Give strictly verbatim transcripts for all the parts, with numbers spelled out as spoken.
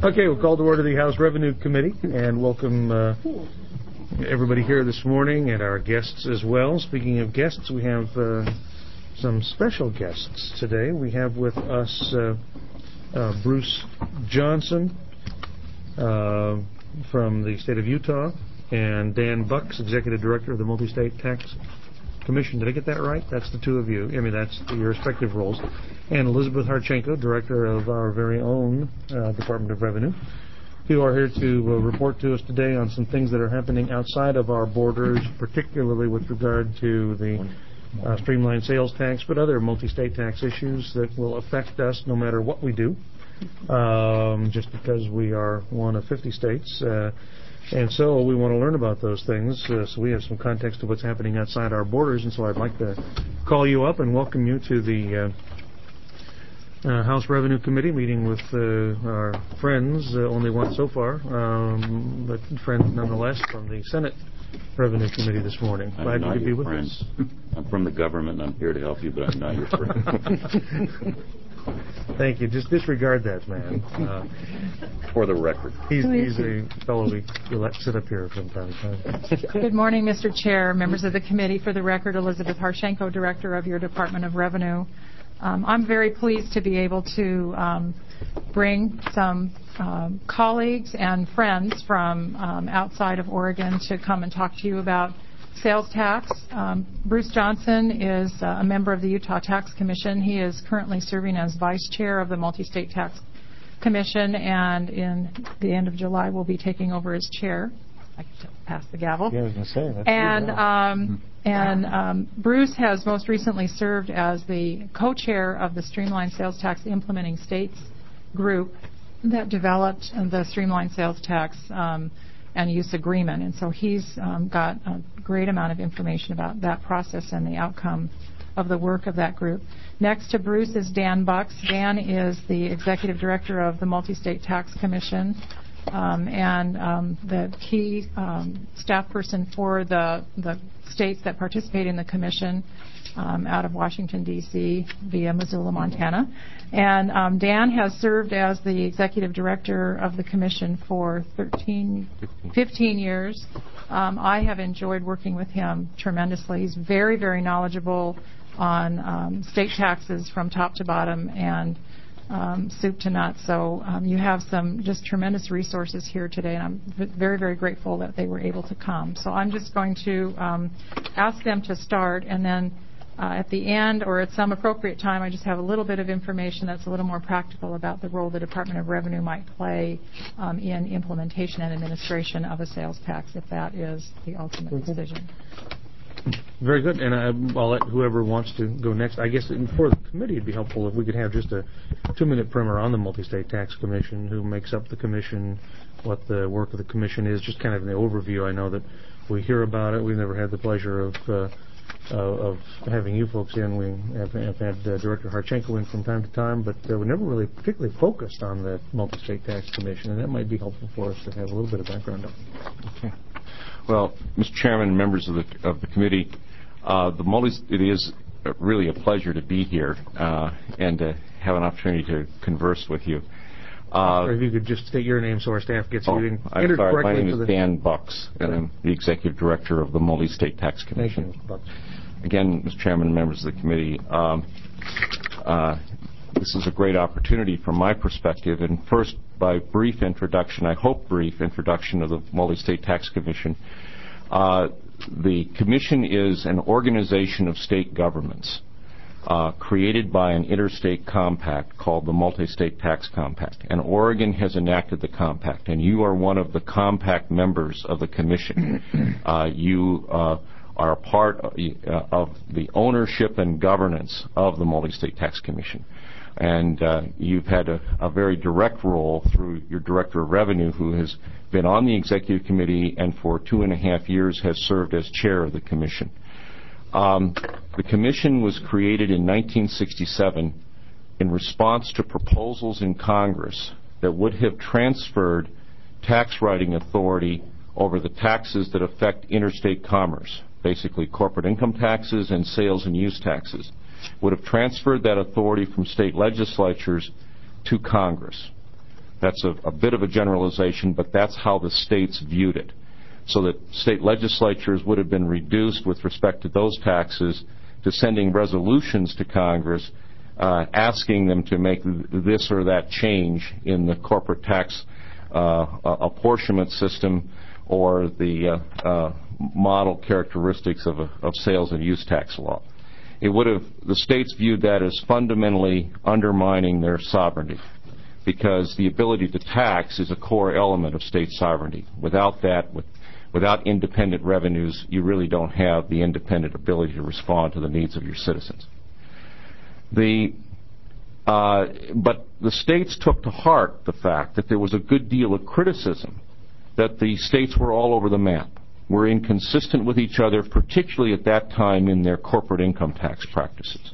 Okay, we'll call to order the House Revenue Committee and welcome uh, everybody here this morning and our guests as well. Speaking of guests, we have uh, some special guests today. We have with us uh, uh, Bruce Johnson uh, from the state of Utah and Dan Bucks, Executive Director of the Multi-State Tax Commission. Did I get that right? That's the two of you. I mean, that's your respective roles. And Elizabeth Harchenko, Director of our very own uh, Department of Revenue, who are here to uh, report to us today on some things that are happening outside of our borders, particularly with regard to the uh, streamlined sales tax, but other multi-state tax issues that will affect us no matter what we do, um, just because we are one of fifty states. Uh, And so we want to learn about those things, uh, so we have some context of what's happening outside our borders, and so I'd like to call you up and welcome you to the uh, uh, House Revenue Committee meeting with uh, our friends, uh, only one so far, um, but friends nonetheless from the Senate Revenue Committee this morning. I'm Glad not you could be your with friend. us. I'm from the government and I'm here to help you, but I'm not your friend. Thank you. Just disregard that, man. Uh, For the record. he's, he's a fellow we, we let sit up here from time to time. Good morning, Mister Chair, members of the committee. For the record, Elizabeth Harchenko, Director of your Department of Revenue. Um, I'm very pleased to be able to um, bring some um, colleagues and friends from um, outside of Oregon to come and talk to you about sales tax. Um, Bruce Johnson is uh, a member of the Utah Tax Commission. He is currently serving as Vice Chair of the Multi-State Tax Commission, and in the end of July will be taking over as Chair. I can pass the gavel. Yeah, I was going to say. That's and good, um, and um, Bruce has most recently served as the co-chair of the Streamlined Sales Tax Implementing States group that developed the Streamlined Sales Tax um, and use agreement. And so he's um, got a great amount of information about that process and the outcome of the work of that group. Next to Bruce is Dan Bucks. Dan is the Executive Director of the Multi-State Tax Commission um, and um, the key um, staff person for the, the states that participate in the Commission um, out of Washington, D C via Missoula, Montana. And um, Dan has served as the Executive Director of the Commission for thirteen, fifteen years. Um, I have enjoyed working with him tremendously. He's very, very knowledgeable on um, state taxes from top to bottom and um, soup to nuts. So um, you have some just tremendous resources here today, and I'm v- very, very grateful that they were able to come. So I'm just going to um, ask them to start, and then Uh, at the end or at some appropriate time, I just have a little bit of information that's a little more practical about the role the Department of Revenue might play um, in implementation and administration of a sales tax, if that is the ultimate mm-hmm. decision. Very good. And I, I'll let whoever wants to go next. I guess for the committee, it'd be helpful if we could have just a two-minute primer on the Multi-State Tax Commission, who makes up the commission, what the work of the commission is, just kind of an overview. I know that we hear about it. We've never had the pleasure of uh, Uh, of having you folks in. We have, have had uh, Director Harchenko in from time to time, but uh, we never really particularly focused on the Multi-State Tax Commission, and that might be helpful for us to have a little bit of background on. Okay. Well, Mister Chairman, members of the of the committee, uh, the multi it is really a pleasure to be here uh, and to have an opportunity to converse with you. Uh, or if you could just state your name so our staff gets oh, you in, I'm entered sorry. correctly. My name is the Dan Bucks, and I'm the Executive Director of the Multi-State Tax Commission. Thank you, Mister Bucks. Again, Mister Chairman and members of the committee, um, uh, this is a great opportunity from my perspective. And first, by brief introduction, I hope brief introduction of the Multi-State Tax Commission. Uh, the Commission is an organization of state governments uh, created by an interstate compact called the Multi-State Tax Compact. And Oregon has enacted the compact, and you are one of the compact members of the Commission. Uh, you uh, are a part of, uh, of the ownership and governance of the Multi-State Tax Commission. And uh, you've had a, a very direct role through your Director of Revenue, who has been on the Executive Committee and for two and a half years has served as Chair of the Commission. Um, the Commission was created in nineteen sixty-seven in response to proposals in Congress that would have transferred tax writing authority over the taxes that affect interstate commerce, basically corporate income taxes and sales and use taxes, would have transferred that authority from state legislatures to Congress. That's a, a bit of a generalization, but that's how the states viewed it. So that state legislatures would have been reduced with respect to those taxes to sending resolutions to Congress uh, asking them to make this or that change in the corporate tax uh, apportionment system or the uh, uh, model characteristics of, a, of sales and use tax law. It would have, the states viewed that as fundamentally undermining their sovereignty, because the ability to tax is a core element of state sovereignty. Without that, with, without independent revenues, you really don't have the independent ability to respond to the needs of your citizens. The, uh, but the states took to heart the fact that there was a good deal of criticism that the states were all over the map, were inconsistent with each other, particularly at that time in their corporate income tax practices.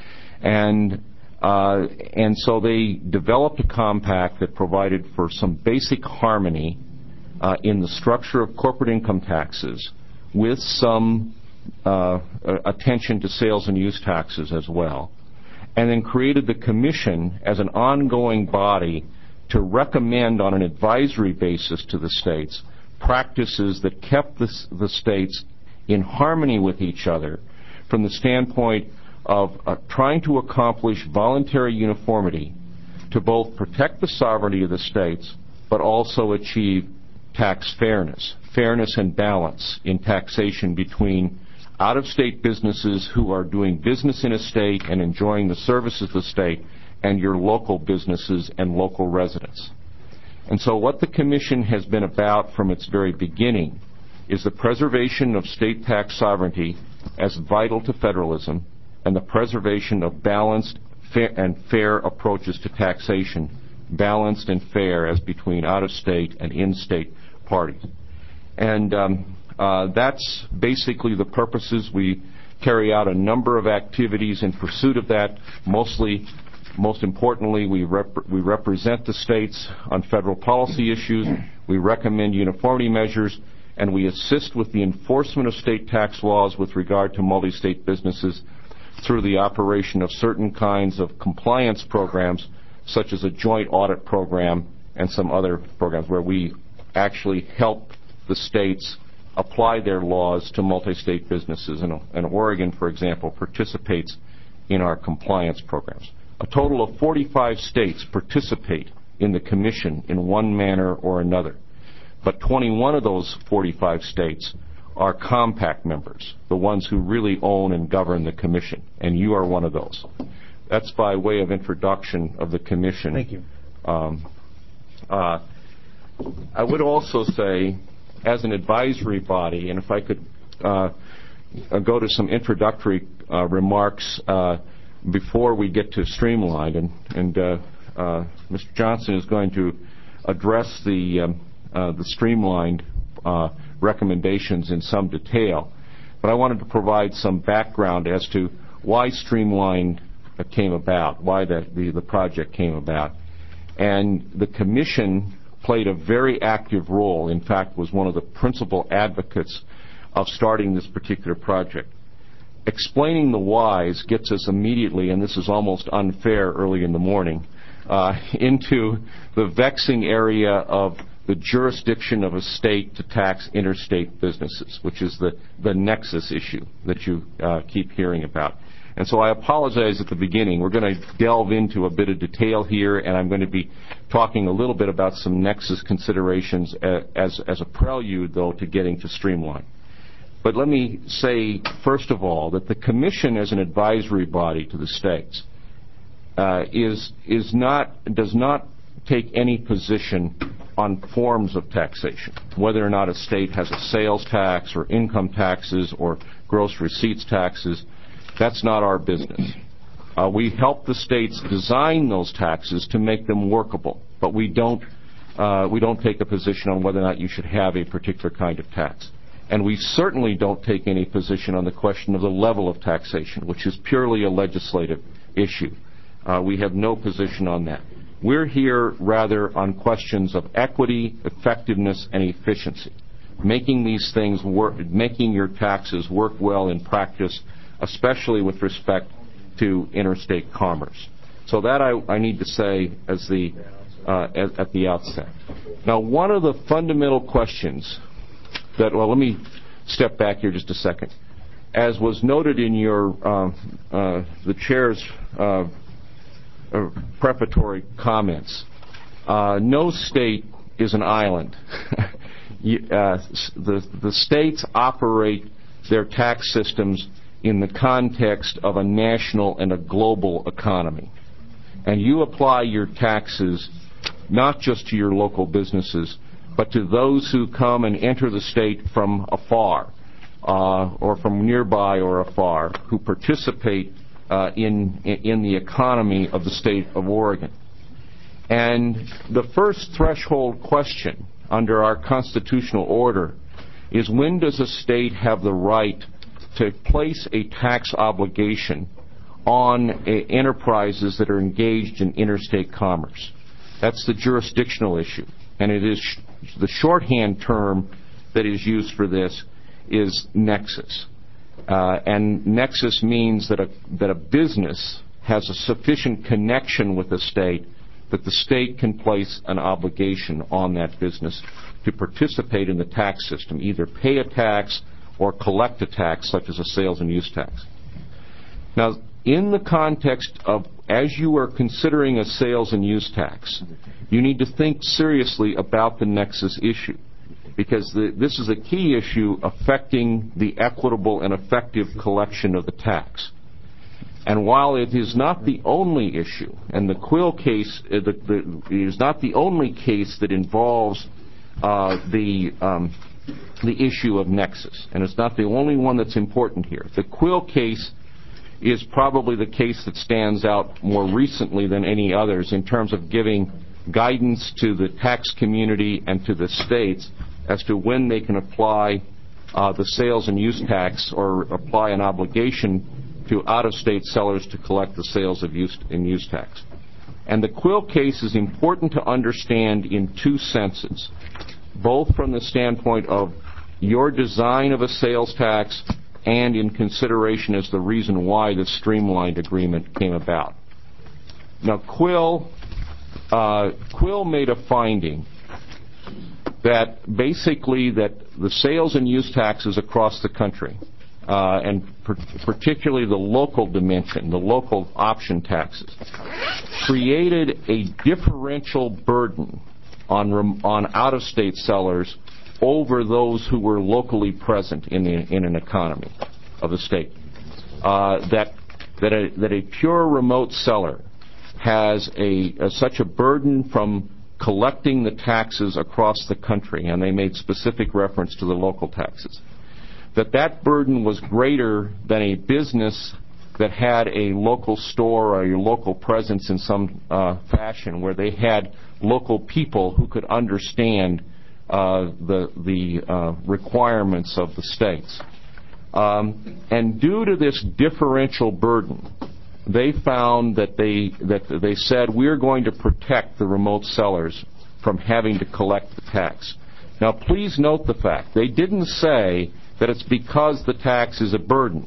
And Uh, and so they developed a compact that provided for some basic harmony uh, in the structure of corporate income taxes with some uh, attention to sales and use taxes as well, and then created the commission as an ongoing body to recommend on an advisory basis to the states practices that kept the, the states in harmony with each other from the standpoint of uh, trying to accomplish voluntary uniformity to both protect the sovereignty of the states but also achieve tax fairness, fairness and balance in taxation between out-of-state businesses who are doing business in a state and enjoying the services of the state and your local businesses and local residents. And so what the Commission has been about from its very beginning is the preservation of state tax sovereignty as vital to federalism and the preservation of balanced fair and fair approaches to taxation, balanced and fair as between out-of-state and in-state parties. And um, uh, that's basically the purposes. We carry out a number of activities in pursuit of that. Mostly, most importantly, we, rep- we represent the states on federal policy issues. We recommend uniformity measures, and we assist with the enforcement of state tax laws with regard to multi-state businesses through the operation of certain kinds of compliance programs, such as a joint audit program and some other programs where we actually help the states apply their laws to multi-state businesses. And, and Oregon, for example, participates in our compliance programs. A total of forty-five states participate in the Commission in one manner or another. But twenty-one of those forty-five states are compact members, the ones who really own and govern the Commission, and you are one of those. That's by way of introduction of the Commission. Thank you. Um, uh, I would also say, as an advisory body, and if I could uh, go to some introductory uh, remarks uh, before we get to Streamlined, and, and uh, uh, Mister Johnson is going to address the, um, uh, the Streamlined uh, recommendations in some detail, but I wanted to provide some background as to why Streamlined came about, why the, the, the project came about. And the Commission played a very active role, in fact was one of the principal advocates of starting this particular project. Explaining the whys gets us immediately, and this is almost unfair early in the morning, uh, into the vexing area of the jurisdiction of a state to tax interstate businesses, which is the, the nexus issue that you uh, keep hearing about. And so I apologize at the beginning. We're going to delve into a bit of detail here, and I'm going to be talking a little bit about some nexus considerations as, as a prelude, though, to getting to Streamline. But let me say, first of all, that the Commission as an advisory body to the states uh, is, is not, does not take any position on forms of taxation, whether or not a state has a sales tax or income taxes or gross receipts taxes. That's not our business. Uh, we help the states design those taxes to make them workable, but we don't, uh, we don't take a position on whether or not you should have a particular kind of tax. And we certainly don't take any position on the question of the level of taxation, which is purely a legislative issue. Uh, we have no position on that. We're here rather on questions of equity, effectiveness, and efficiency, making these things work, making your taxes work well in practice, especially with respect to interstate commerce. So that I, I need to say as the uh, at, at the outset. Now, one of the fundamental questions that, well, let me step back here just a second. As was noted in your, uh, uh, the chair's uh, uh, preparatory comments, uh, no state is an island. you, uh, the, the states operate their tax systems in the context of a national and a global economy. And you apply your taxes not just to your local businesses, but to those who come and enter the state from afar, uh, or from nearby or afar, who participate uh, in, in the economy of the state of Oregon. And the first threshold question under our constitutional order is, when does a state have the right to place a tax obligation on uh, enterprises that are engaged in interstate commerce? That's the jurisdictional issue. And it is sh- the shorthand term that is used for this is nexus. Uh, and nexus means that a, that a business has a sufficient connection with the state that the state can place an obligation on that business to participate in the tax system, either pay a tax or collect a tax, such as a sales and use tax. Now, in the context of, as you are considering a sales and use tax, you need to think seriously about the nexus issue, because the, this is a key issue affecting the equitable and effective collection of the tax. And while it is not the only issue, and the Quill case uh, the, the, is not the only case that involves uh, the um, the issue of nexus, and it's not the only one that's important here. The Quill case is probably the case that stands out more recently than any others in terms of giving guidance to the tax community and to the states as to when they can apply uh, the sales and use tax or apply an obligation to out-of-state sellers to collect the sales of use and use tax. And the Quill case is important to understand in two senses, both from the standpoint of your design of a sales tax and in consideration as the reason why the streamlined agreement came about. Now, Quill, uh, Quill made a finding that basically that the sales and use taxes across the country, uh, and per- particularly the local dimension, the local option taxes, created a differential burden on rem- on out-of-state sellers over those who were locally present in the, in an economy of the state. Uh, that that a, that a pure remote seller has a, a such a burden from collecting the taxes across the country, and they made specific reference to the local taxes, that that burden was greater than a business that had a local store or a local presence in some uh, fashion where they had local people who could understand uh, the, the uh, requirements of the states. Um, and due to this differential burden, they found that they that they said, we're going to protect the remote sellers from having to collect the tax. Now, please note the fact, they didn't say that it's because the tax is a burden.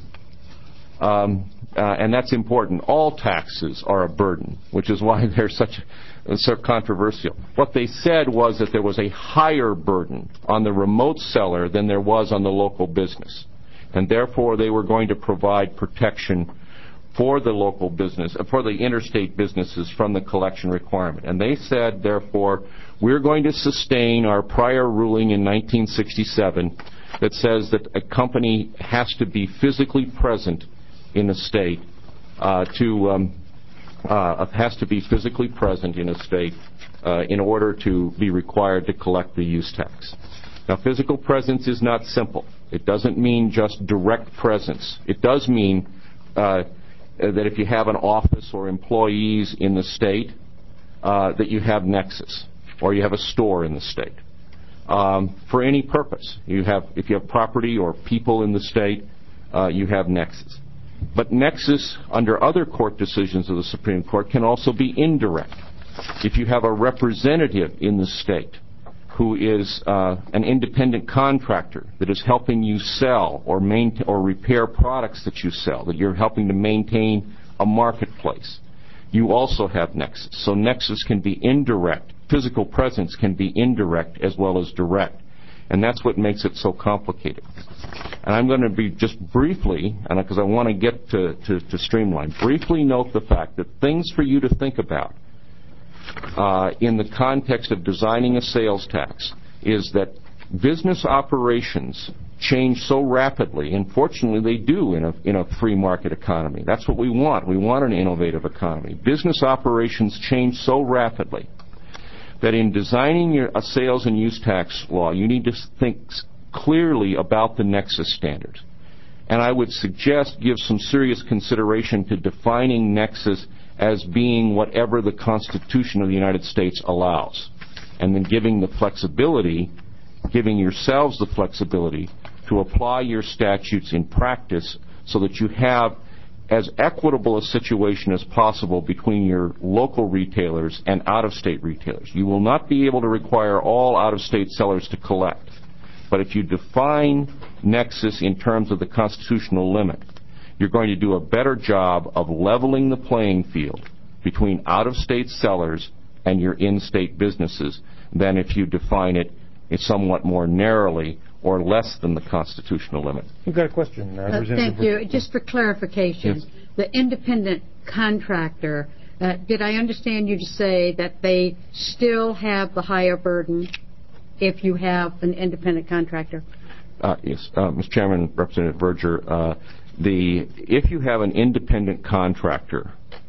Um, uh, and that's important. All taxes are a burden, which is why they're such uh, so controversial. What they said was that there was a higher burden on the remote seller than there was on the local business. And therefore, they were going to provide protection for the local business, for the interstate businesses from the collection requirement. And they said, therefore, we're going to sustain our prior ruling in nineteen sixty-seven that says that a company has to be physically present in a state uh, to um, uh, has to be physically present in a state uh, in order to be required to collect the use tax. Now, physical presence is not simple. It doesn't mean just direct presence. It does mean uh, that if you have an office or employees in the state, uh, that you have nexus, or you have a store in the state. Um, for any purpose. You have, if you have property or people in the state, uh, you have nexus. But nexus, under other court decisions of the Supreme Court, can also be indirect. If you have a representative in the state who is uh, an independent contractor that is helping you sell or maintain or repair products that you sell, that you're helping to maintain a marketplace, you also have nexus. So nexus can be indirect. Physical presence can be indirect as well as direct. And that's what makes it so complicated. And I'm going to be just briefly, and because I want to get to, to, to streamline, briefly note the fact that things for you to think about uh, in the context of designing a sales tax is that business operations change so rapidly, and fortunately they do in a, in a free market economy. That's what we want. We want an innovative economy. Business operations change so rapidly that in designing your, a sales and use tax law, you need to think clearly about the nexus standards. And I would suggest give some serious consideration to defining nexus as being whatever the Constitution of the United States allows, and then giving the flexibility, giving yourselves the flexibility to apply your statutes in practice so that you have as equitable a situation as possible between your local retailers and out-of-state retailers. You will not be able to require all out-of-state sellers to collect. But if you define nexus in terms of the constitutional limit, you're going to do a better job of leveling the playing field between out-of-state sellers and your in-state businesses than if you define it somewhat more narrowly or less than the constitutional limit. You've got a question. Uh, uh, thank you. Just for clarification, yes. The independent contractor, uh, did I understand you to say that they still have the higher burden if you have an independent contractor? Uh, yes. Uh, Mister Chairman, Representative Verger, uh, the, if you have an independent contractor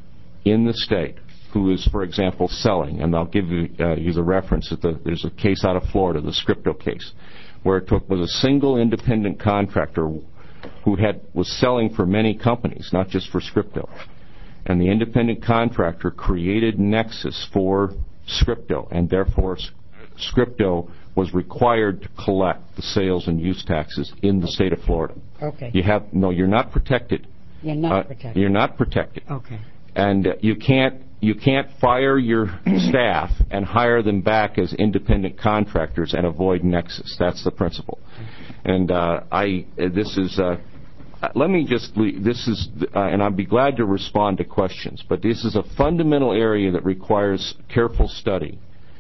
in the state who is, for example, selling, and I'll give you, uh, you the reference, that the, there's a case out of Florida, the Scripto case, where it took was a single independent contractor who had was selling for many companies, not just for Scripto. And the independent contractor created nexus for Scripto, and therefore Scripto was required to collect the sales and use taxes in the state of Florida. Okay. You have no, you're not protected. You're not uh, protected. You're not protected. Okay. And uh, you can't you can't fire your staff and hire them back as independent contractors and avoid nexus. That's the principle. And uh, I uh, this is uh, let me just this is uh, and I'd be glad to respond to questions. But this is a fundamental area that requires careful study.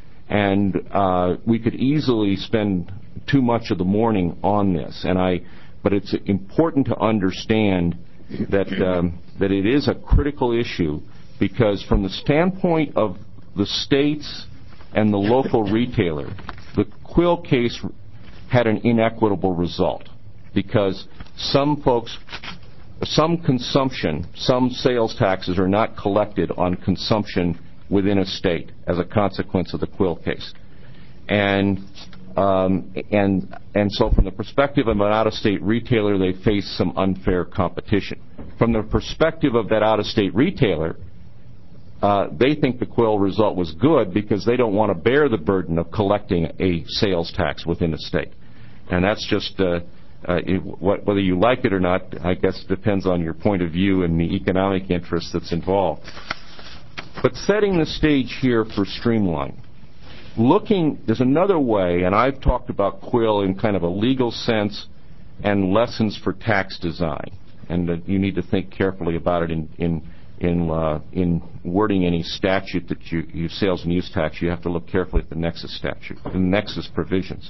And uh, we could easily spend too much of the morning on this, and I. But it's important to understand that um, that it is a critical issue, because from the standpoint of the states and the local retailer, the Quill case had an inequitable result, because some folks, some consumption, some sales taxes are not collected on consumption within a state as a consequence of the Quill case. And um, and and so from the perspective of an out-of-state retailer, they face some unfair competition. From the perspective of that out-of-state retailer, uh, they think the Quill result was good because they don't want to bear the burden of collecting a sales tax within a state. And that's just, uh, uh, it, what, whether you like it or not, I guess depends on your point of view and the economic interest that's involved. But setting the stage here for streamline, looking, there's another way, and I've talked about Quill in kind of a legal sense and lessons for tax design. And uh, you need to think carefully about it in in in, uh, in wording any statute that you, you sales and use tax. You have to look carefully at the nexus statute, the nexus provisions.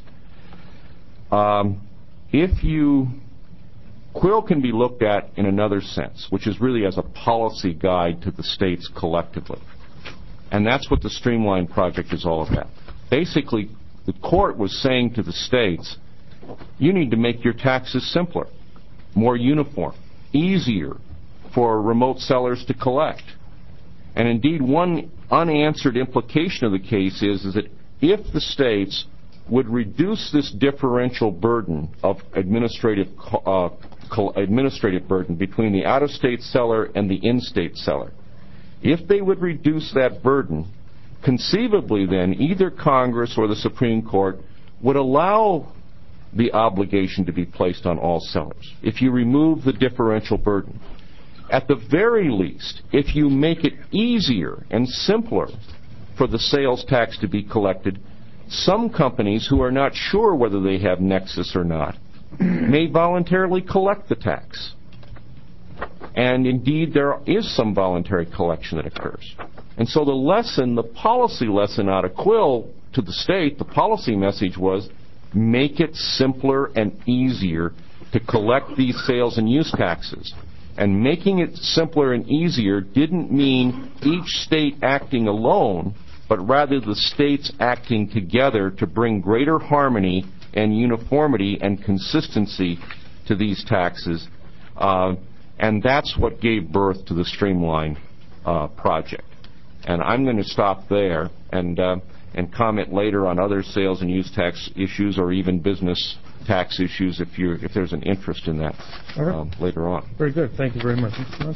Um, if you Quill can be looked at in another sense, which is really as a policy guide to the states collectively, and that's what the Streamline Project is all about. Basically, the court was saying to the states, you need to make your taxes simpler, more uniform, easier for remote sellers to collect. And indeed, one unanswered implication of the case is, is that if the states would reduce this differential burden of administrative uh, administrative burden between the out-of-state seller and the in-state seller, if they would reduce that burden, conceivably then either Congress or the Supreme Court would allow the obligation to be placed on all sellers if you remove the differential burden. At the very least, if you make it easier and simpler for the sales tax to be collected, some companies who are not sure whether they have nexus or not may voluntarily collect the tax. And indeed, there is some voluntary collection that occurs. And so the lesson, the policy lesson out of Quill to the state, the policy message was, make it simpler and easier to collect these sales and use taxes. And making it simpler and easier didn't mean each state acting alone, but rather the states acting together to bring greater harmony and uniformity and consistency to these taxes. Uh, and that's what gave birth to the Streamline uh, project. And I'm going to stop there and uh, and comment later on other sales and use tax issues or even business tax issues if you if there's an interest in that right. um, later on. Very good. Thank you very much.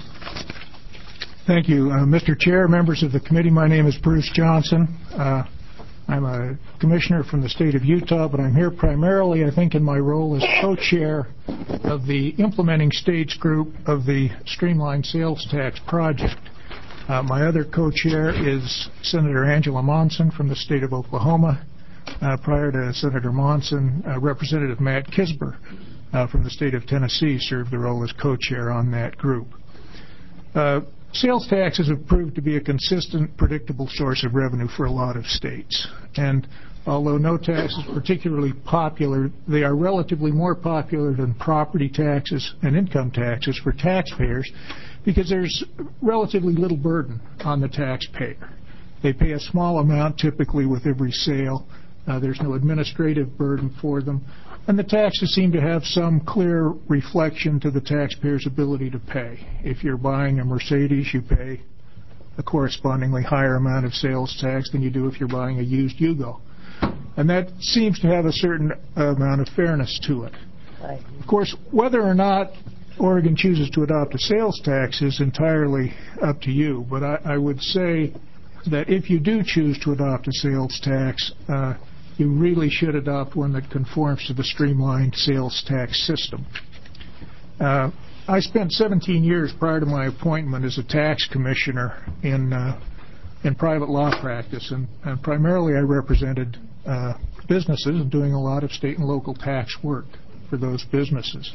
Thank you, uh, Mister Chair, members of the committee. My name is Bruce Johnson. Uh, I'm a commissioner from the state of Utah, but I'm here primarily, I think, in my role as co-chair of the implementing states group of the Streamline Sales Tax Project. Uh, my other co-chair is Senator Angela Monson from the state of Oklahoma. Uh, prior to Senator Monson, uh, Representative Matt Kisber uh, from the state of Tennessee served the role as co-chair on that group. Uh, sales taxes have proved to be a consistent, predictable source of revenue for a lot of states. And although no tax is particularly popular, they are relatively more popular than property taxes and income taxes for taxpayers because there's relatively little burden on the taxpayer. They pay a small amount typically with every sale. Uh, there's no administrative burden for them. And the taxes seem to have some clear reflection to the taxpayer's ability to pay. If you're buying a Mercedes, you pay a correspondingly higher amount of sales tax than you do if you're buying a used Yugo. And that seems to have a certain amount of fairness to it. Right. Of course, whether or not Oregon chooses to adopt a sales tax is entirely up to you. But I, I would say that if you do choose to adopt a sales tax, uh, you really should adopt one that conforms to the streamlined sales tax system. Uh, I spent seventeen years prior to my appointment as a tax commissioner in uh, in private law practice, and, and primarily I represented uh, businesses and doing a lot of state and local tax work for those businesses.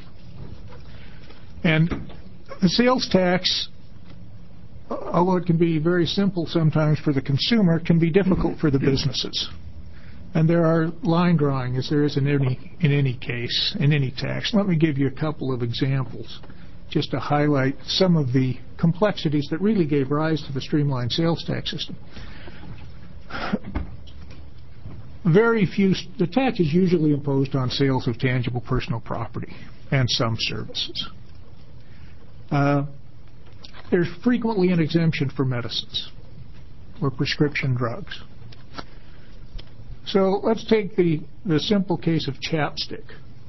And the sales tax, although it can be very simple sometimes for the consumer, can be difficult for the businesses. And there are line drawing, as there is in any in any case, in any tax. Let me give you a couple of examples just to highlight some of the complexities that really gave rise to the streamlined sales tax system. Very few, the tax is usually imposed on sales of tangible personal property and some services. Uh, there's frequently an exemption for medicines or prescription drugs. So let's take the, the simple case of chapstick.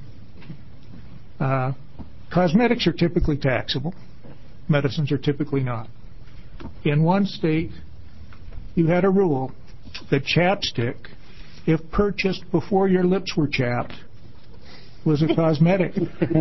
Uh, cosmetics are typically taxable. Medicines are typically not. In one state, you had a rule that chapstick, if purchased before your lips were chapped, was a cosmetic.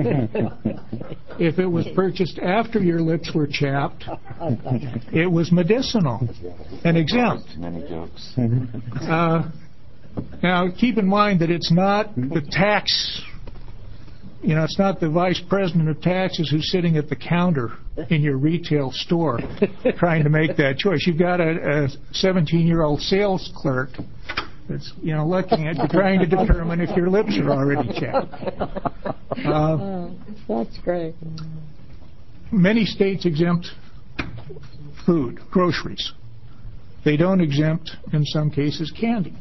If it was purchased after your lips were chapped, it was medicinal and exempt. Many jokes. Uh, now, keep in mind that it's not the tax, you know, it's not the vice president of taxes who's sitting at the counter in your retail store trying to make that choice. You've got a seventeen-year-old sales clerk that's, you know, looking at you, trying to determine if your lips are already chapped. Uh, That's great. Many states exempt food, groceries. They don't exempt, in some cases, candy.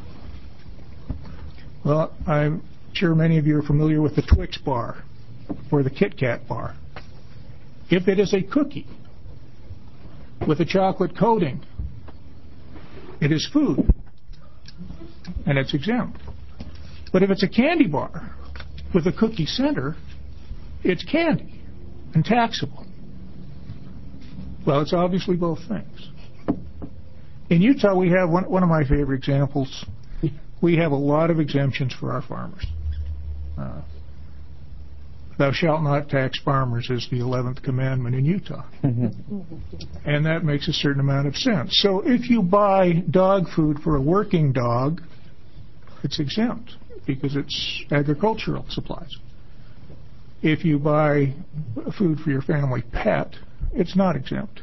Well, I'm sure many of you are familiar with the Twix bar or the Kit Kat bar. If it is a cookie with a chocolate coating, it is food, and it's exempt. But if it's a candy bar with a cookie center, it's candy and taxable. Well, it's obviously both things. In Utah, we have one, one of my favorite examples. We have a lot of exemptions for our farmers. Uh, Thou shalt not tax farmers is the eleventh commandment in Utah. And that makes a certain amount of sense. So if you buy dog food for a working dog, it's exempt because it's agricultural supplies. If you buy food for your family pet, it's not exempt.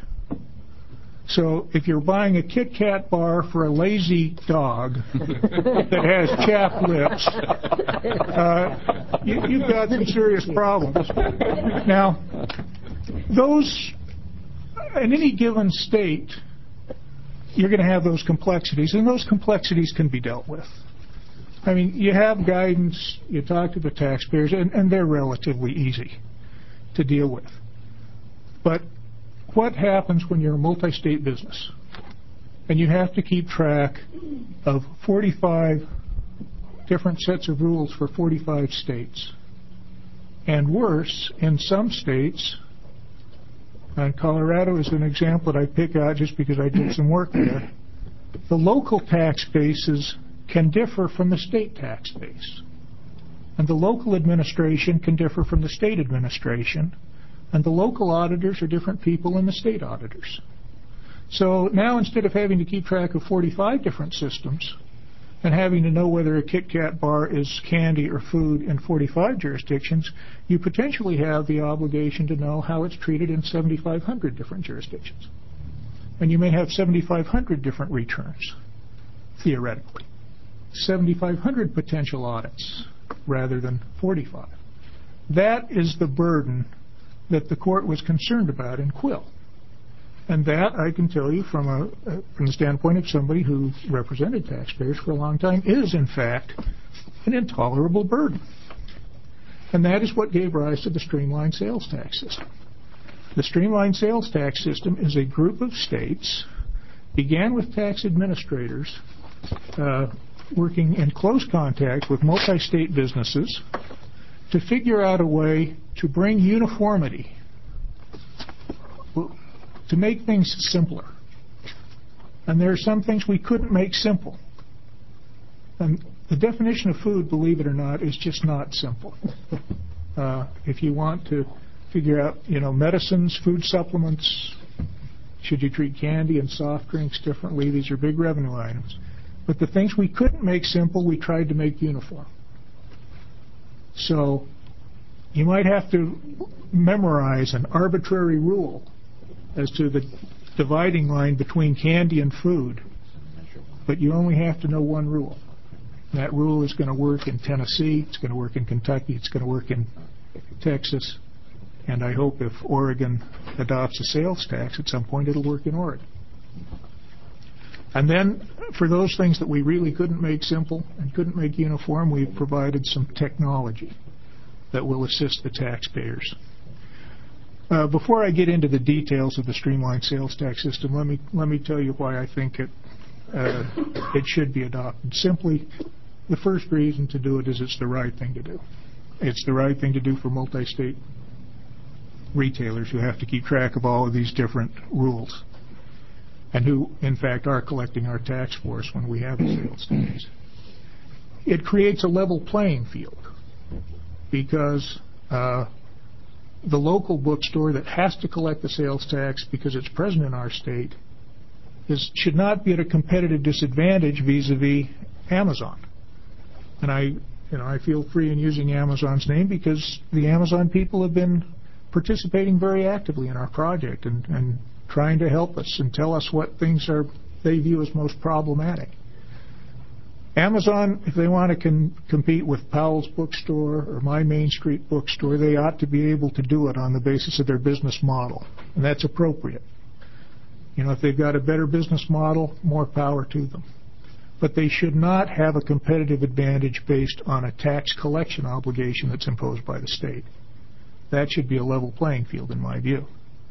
So if you're buying a Kit Kat bar for a lazy dog that has chapped lips, uh, you, you've got some serious problems. Now, those, in any given state, you're going to have those complexities, and those complexities can be dealt with. I mean, you have guidance, you talk to the taxpayers, and, and they're relatively easy to deal with. But what happens when you're a multi-state business and you have to keep track of forty-five different sets of rules for forty-five states? And worse, in some states, and Colorado is an example that I pick out just because I did some work there, the local tax bases can differ from the state tax base. And the local administration can differ from the state administration. And the local auditors are different people than the state auditors. So now instead of having to keep track of forty-five different systems and having to know whether a Kit Kat bar is candy or food in forty-five jurisdictions, you potentially have the obligation to know how it's treated in seventy-five hundred different jurisdictions. And you may have seventy-five hundred different returns, theoretically. seventy-five hundred potential audits rather than forty-five. That is the burden that the court was concerned about in Quill. And that, I can tell you from a uh, from the standpoint of somebody who represented taxpayers for a long time, is in fact an intolerable burden. And that is what gave rise to the streamlined sales tax system. The streamlined sales tax system is a group of states, began with tax administrators, uh, working in close contact with multi-state businesses to figure out a way to bring uniformity, to make things simpler. And there are some things we couldn't make simple. And the definition of food, believe it or not, is just not simple. Uh, if you want to figure out, you know, medicines, food supplements, should you treat candy and soft drinks differently, these are big revenue items. But the things we couldn't make simple, we tried to make uniform. So you might have to memorize an arbitrary rule as to the dividing line between candy and food, but you only have to know one rule. That rule is going to work in Tennessee, it's going to work in Kentucky, it's going to work in Texas, and I hope if Oregon adopts a sales tax at some point, it'll work in Oregon. And then, for those things that we really couldn't make simple and couldn't make uniform, we've provided some technology that will assist the taxpayers. Uh, before I get into the details of the streamlined sales tax system, let me let me tell you why I think it uh, it should be adopted. Simply, the first reason to do it is it's the right thing to do. It's the right thing to do for multi-state retailers who have to keep track of all of these different rules, and who, in fact, are collecting our tax for us when we have the sales tax. It creates a level playing field because uh, the local bookstore that has to collect the sales tax because it's present in our state is, should not be at a competitive disadvantage vis-a-vis Amazon. And I, you know, I feel free in using Amazon's name because the Amazon people have been participating very actively in our project and, and trying to help us and tell us what things are they view as most problematic. Amazon, if they want to con- compete with Powell's Bookstore or my Main Street Bookstore, they ought to be able to do it on the basis of their business model, and that's appropriate. You know, if they've got a better business model, more power to them. But they should not have a competitive advantage based on a tax collection obligation that's imposed by the state. That should be a level playing field, in my view.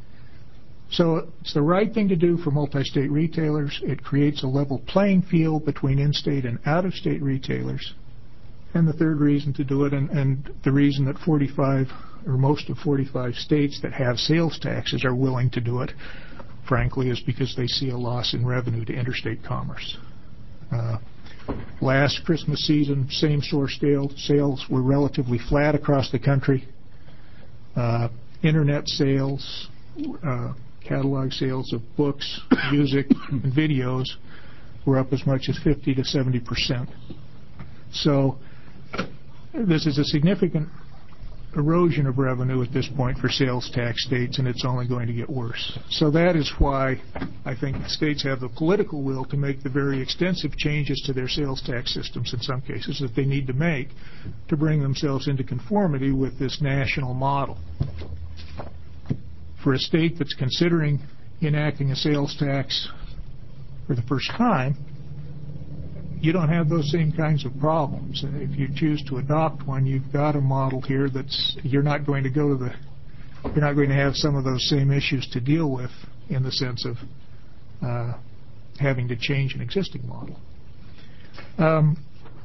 So it's the right thing to do for multi-state retailers. It creates a level playing field between in-state and out-of-state retailers. And the third reason to do it, and, and the reason that forty-five or most of forty-five states that have sales taxes are willing to do it, frankly, is because they see a loss in revenue to interstate commerce. Uh, last Christmas season, same-store sales were relatively flat across the country. Uh, internet sales, uh, catalog sales of books, music, and videos were up as much as fifty to seventy percent. So this is a significant erosion of revenue at this point for sales tax states, and it's only going to get worse. So that is why I think the states have the political will to make the very extensive changes to their sales tax systems in some cases that they need to make to bring themselves into conformity with this national model. For a state that's considering enacting a sales tax for the first time, you don't have those same kinds of problems. If you choose to adopt one, you've got a model here that's you're not going to go to the you're not going to have some of those same issues to deal with in the sense of uh, having to change an existing model. Um,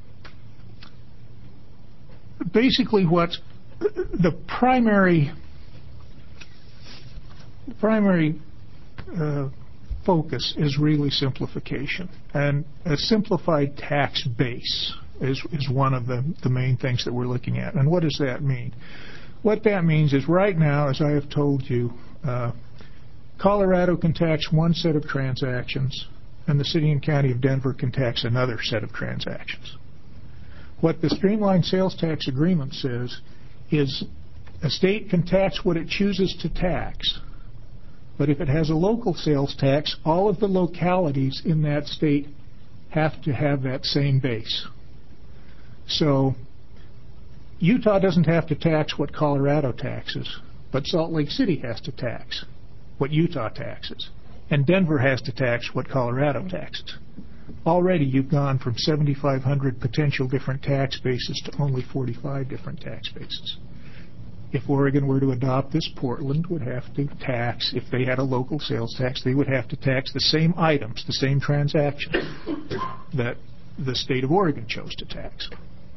basically, what the primary primary uh, focus is really simplification, and a simplified tax base is, is one of the, the main things that we're looking at. And what does that mean? What that means is right now, as I have told you, uh, Colorado can tax one set of transactions, and the city and county of Denver can tax another set of transactions. What the Streamlined Sales Tax Agreement says is a state can tax what it chooses to tax, but if it has a local sales tax, all of the localities in that state have to have that same base. So Utah doesn't have to tax what Colorado taxes, but Salt Lake City has to tax what Utah taxes, and Denver has to tax what Colorado taxes. Already you've gone from seventy-five hundred potential different tax bases to only forty-five different tax bases. If Oregon were to adopt this, Portland would have to tax, if they had a local sales tax, they would have to tax the same items, the same transactions that the state of Oregon chose to tax.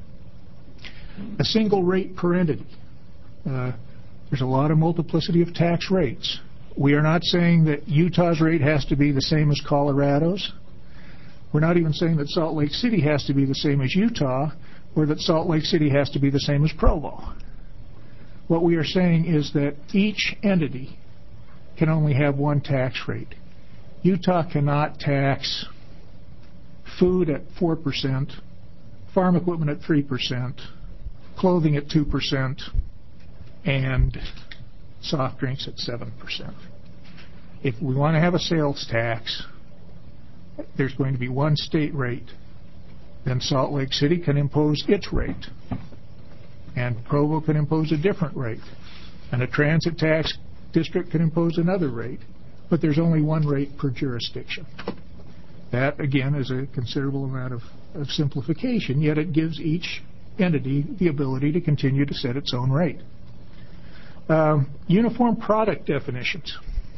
A single rate per entity. Uh, there's a lot of multiplicity of tax rates. We are not saying that Utah's rate has to be the same as Colorado's. We're not even saying that Salt Lake City has to be the same as Utah, or that Salt Lake City has to be the same as Provo. What we are saying is that each entity can only have one tax rate. Utah cannot tax food at four percent, farm equipment at three percent, clothing at two percent, and soft drinks at seven percent. If we want to have a sales tax, there's going to be one state rate. Then Salt Lake City can impose its rate, and Provo can impose a different rate, and a transit tax district can impose another rate, but there's only one rate per jurisdiction. That, again, is a considerable amount of, of simplification, yet it gives each entity the ability to continue to set its own rate. Um, uniform product definitions.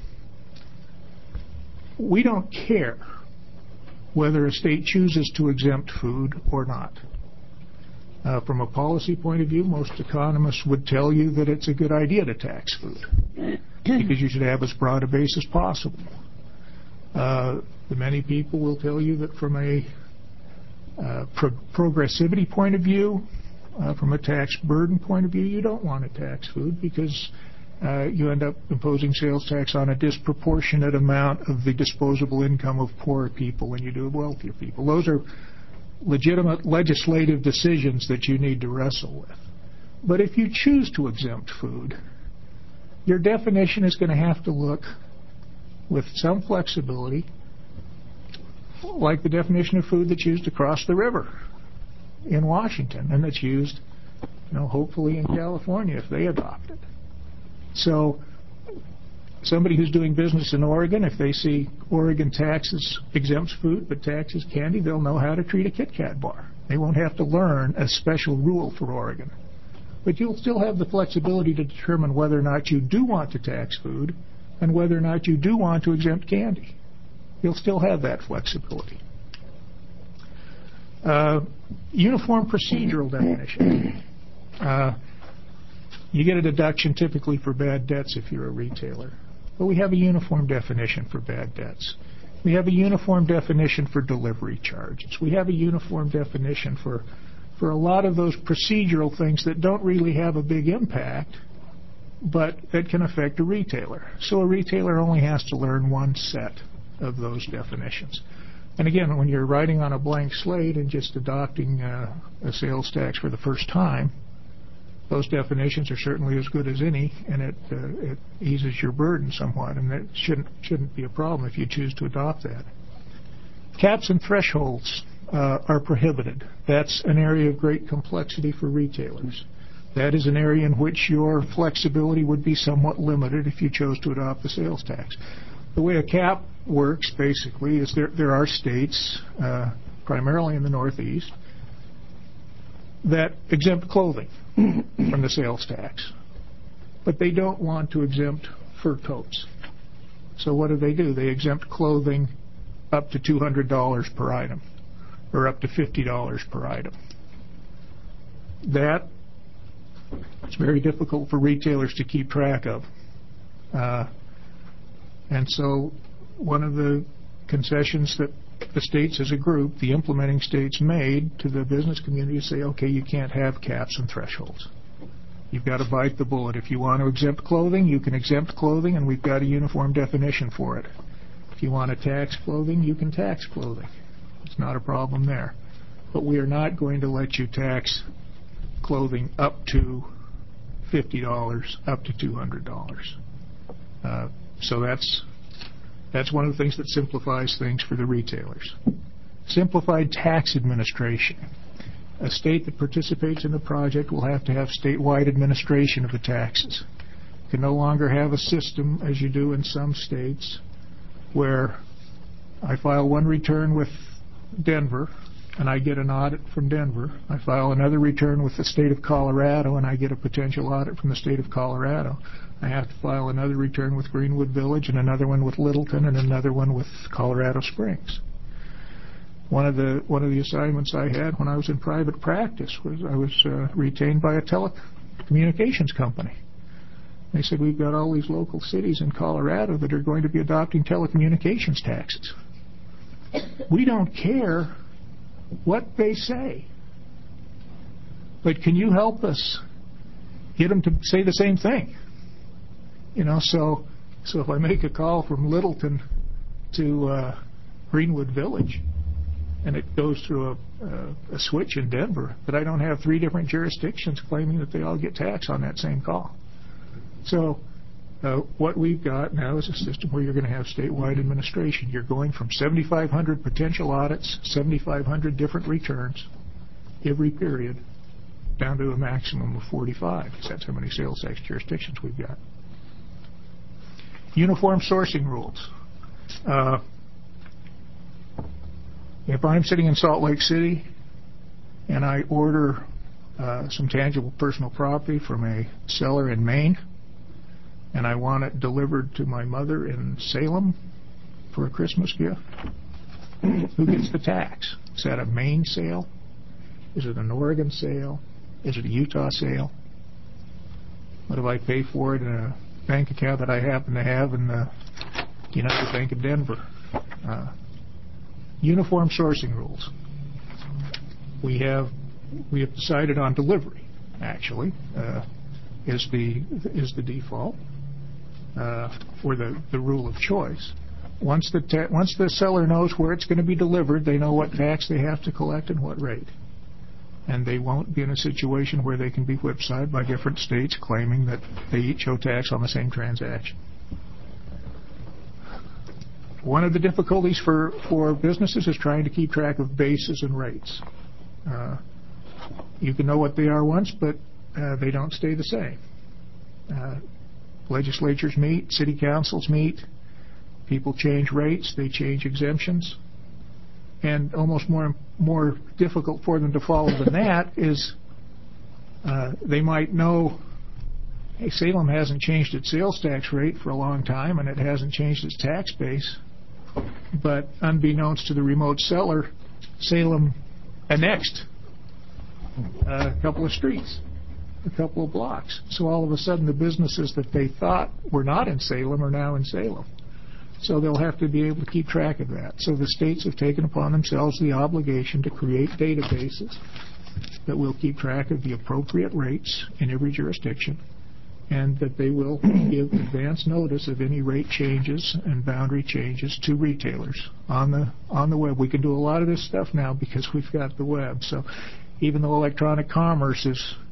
We don't care whether a state chooses to exempt food or not. Uh, from a policy point of view, most economists would tell you that it's a good idea to tax food because you should have as broad a base as possible. Uh, the many people will tell you that from a uh, pro- progressivity point of view, uh, from a tax burden point of view, you don't want to tax food because uh, you end up imposing sales tax on a disproportionate amount of the disposable income of poorer people than you do of wealthier people. Those are legitimate legislative decisions that you need to wrestle with. But if you choose to exempt food, your definition is going to have to look with some flexibility like the definition of food that's used across the river in Washington and that's used, you know, hopefully in California if they adopt it. So somebody who's doing business in Oregon, if they see Oregon taxes exempts food but taxes candy, they'll know how to treat a Kit Kat bar. They won't have to learn a special rule for Oregon. But you'll still have the flexibility to determine whether or not you do want to tax food and whether or not you do want to exempt candy. You'll still have that flexibility. Uh, uniform procedural definition. Uh, you get a deduction typically for bad debts if you're a retailer. But we have a uniform definition for bad debts. We have a uniform definition for delivery charges. We have a uniform definition for, for a lot of those procedural things that don't really have a big impact, but that can affect a retailer. So a retailer only has to learn one set of those definitions. And again, when you're writing on a blank slate and just adopting uh, a sales tax for the first time, those definitions are certainly as good as any, and it, uh, it eases your burden somewhat, and that shouldn't shouldn't be a problem if you choose to adopt that. Caps and thresholds uh, are prohibited. That's an area of great complexity for retailers. That is an area in which your flexibility would be somewhat limited if you chose to adopt the sales tax. The way a cap works, basically, is there, there are states, uh, primarily in the Northeast, that exempt clothing from the sales tax. But they don't want to exempt fur coats. So what do they do? They exempt clothing up to two hundred dollars per item, or up to fifty dollars per item. That it's very difficult for retailers to keep track of. Uh, and so one of the concessions that the states as a group, the implementing states, made to the business community is say, okay, you can't have caps and thresholds. You've got to bite the bullet. If you want to exempt clothing, you can exempt clothing, and we've got a uniform definition for it. If you want to tax clothing, you can tax clothing. It's not a problem there. But we are not going to let you tax clothing up to fifty dollars, up to two hundred dollars. Uh, so that's that's one of the things that simplifies things for the retailers. Simplified tax administration. A state that participates in the project will have to have statewide administration of the taxes. You can no longer have a system, as you do in some states, where I file one return with Denver and I get an audit from Denver. I file another return with the state of Colorado and I get a potential audit from the state of Colorado. I have to file another return with Greenwood Village and another one with Littleton and another one with Colorado Springs. One of the one of the assignments I had when I was in private practice was I was uh, retained by a telecommunications company. They said, we've got all these local cities in Colorado that are going to be adopting telecommunications taxes. We don't care what they say, but can you help us get them to say the same thing? You know, so so if I make a call from Littleton to uh, Greenwood Village, and it goes through a, a, a switch in Denver, but I don't have three different jurisdictions claiming that they all get taxed on that same call. So uh, what we've got now is a system where you're going to have statewide administration. You're going from seventy-five hundred potential audits, seventy-five hundred different returns every period, down to a maximum of forty-five, because that's how many sales tax jurisdictions we've got. Uniform sourcing rules. Uh, If I'm sitting in Salt Lake City and I order uh, some tangible personal property from a seller in Maine and I want it delivered to my mother in Salem for a Christmas gift, who gets the tax? Is that a Maine sale? Is it an Oregon sale? Is it a Utah sale? What if I pay for it in a bank account that I happen to have in the United Bank of Denver? Uh, Uniform sourcing rules. We have we have decided on delivery. Actually, uh, is the is the default uh, or the, the rule of choice. Once the ta- once the seller knows where it's going to be delivered, they know what tax they have to collect and what rate, and they won't be in a situation where they can be whipsawed by different states claiming that they each owe tax on the same transaction. One of the difficulties for, for businesses is trying to keep track of bases and rates. Uh, you can know what they are once, but uh, they don't stay the same. Uh, legislatures meet, city councils meet, people change rates, they change exemptions. And almost more more difficult for them to follow than that is uh, they might know, hey, Salem hasn't changed its sales tax rate for a long time, and it hasn't changed its tax base. But unbeknownst to the remote seller, Salem annexed a couple of streets, a couple of blocks. So all of a sudden the businesses that they thought were not in Salem are now in Salem. So they'll have to be able to keep track of that. So the states have taken upon themselves the obligation to create databases that will keep track of the appropriate rates in every jurisdiction, and that they will give advance notice of any rate changes and boundary changes to retailers on the on the web. We can do a lot of this stuff now because we've got the web. So even though electronic commerce is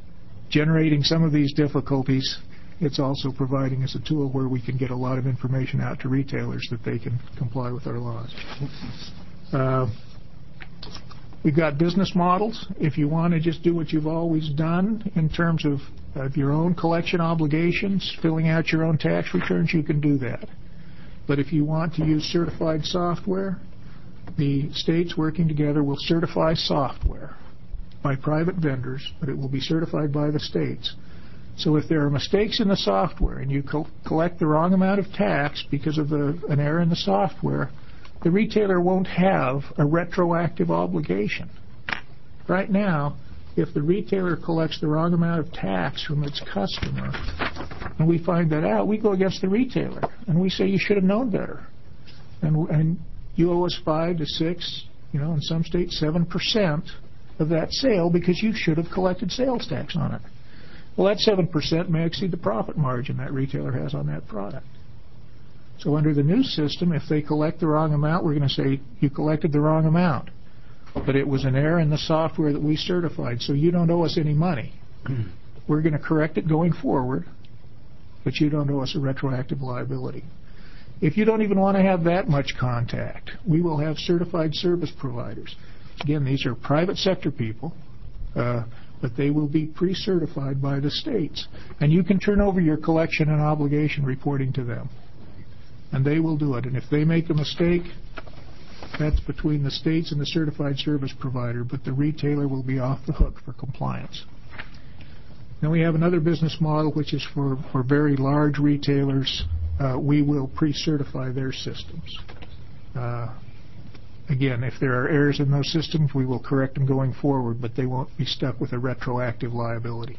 generating some of these difficulties, it's also providing us a tool where we can get a lot of information out to retailers that they can comply with our laws. Uh, we've got business models. If you want to just do what you've always done in terms of, of your own collection obligations, filling out your own tax returns, you can do that. But if you want to use certified software, the states working together will certify software by private vendors, but it will be certified by the states. So if there are mistakes in the software and you co- collect the wrong amount of tax because of the, an error in the software, the retailer won't have a retroactive obligation. Right now, if the retailer collects the wrong amount of tax from its customer, and we find that out, we go against the retailer, and we say, you should have known better. And, and you owe us five to six, you know, in some states, seven percent of that sale because you should have collected sales tax on it. Well, that seven percent may exceed the profit margin that retailer has on that product. So under the new system, if they collect the wrong amount, we're going to say, you collected the wrong amount. But it was an error in the software that we certified, so you don't owe us any money. We're going to correct it going forward, but you don't owe us a retroactive liability. If you don't even want to have that much contact, we will have certified service providers. Again, these are private sector people, uh, but they will be pre-certified by the states. And you can turn over your collection and obligation reporting to them. And they will do it. And if they make a mistake, that's between the states and the certified service provider, but the retailer will be off the hook for compliance. Then we have another business model, which is for, for very large retailers. Uh, we will pre-certify their systems. Uh, again, if there are errors in those systems, we will correct them going forward, but they won't be stuck with a retroactive liability.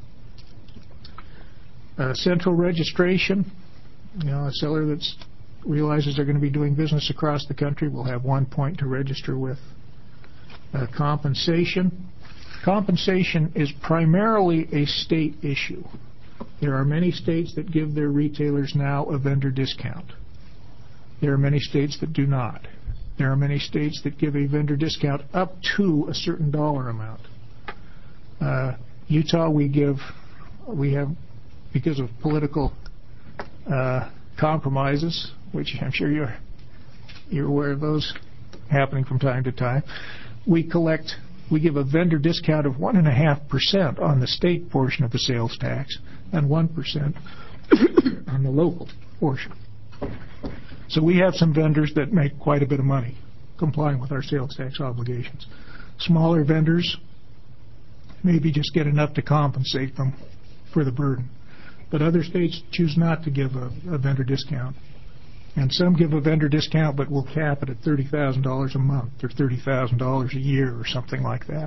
Uh, central registration, you know, a seller that realizes they're going to be doing business across the country will have one point to register with. Uh, compensation. Compensation is primarily a state issue. There are many states that give their retailers now a vendor discount. There are many states that do not. There are many states that give a vendor discount up to a certain dollar amount. Uh, Utah, we give, we have, because of political uh, compromises, which I'm sure you're you're aware of those happening from time to time, we collect, we give a vendor discount of one and a half percent on the state portion of the sales tax and one percent on the local portion. So we have some vendors that make quite a bit of money complying with our sales tax obligations. Smaller vendors maybe just get enough to compensate them for the burden. But other states choose not to give a, a vendor discount. And some give a vendor discount but will cap it at thirty thousand dollars a month or thirty thousand dollars a year or something like that.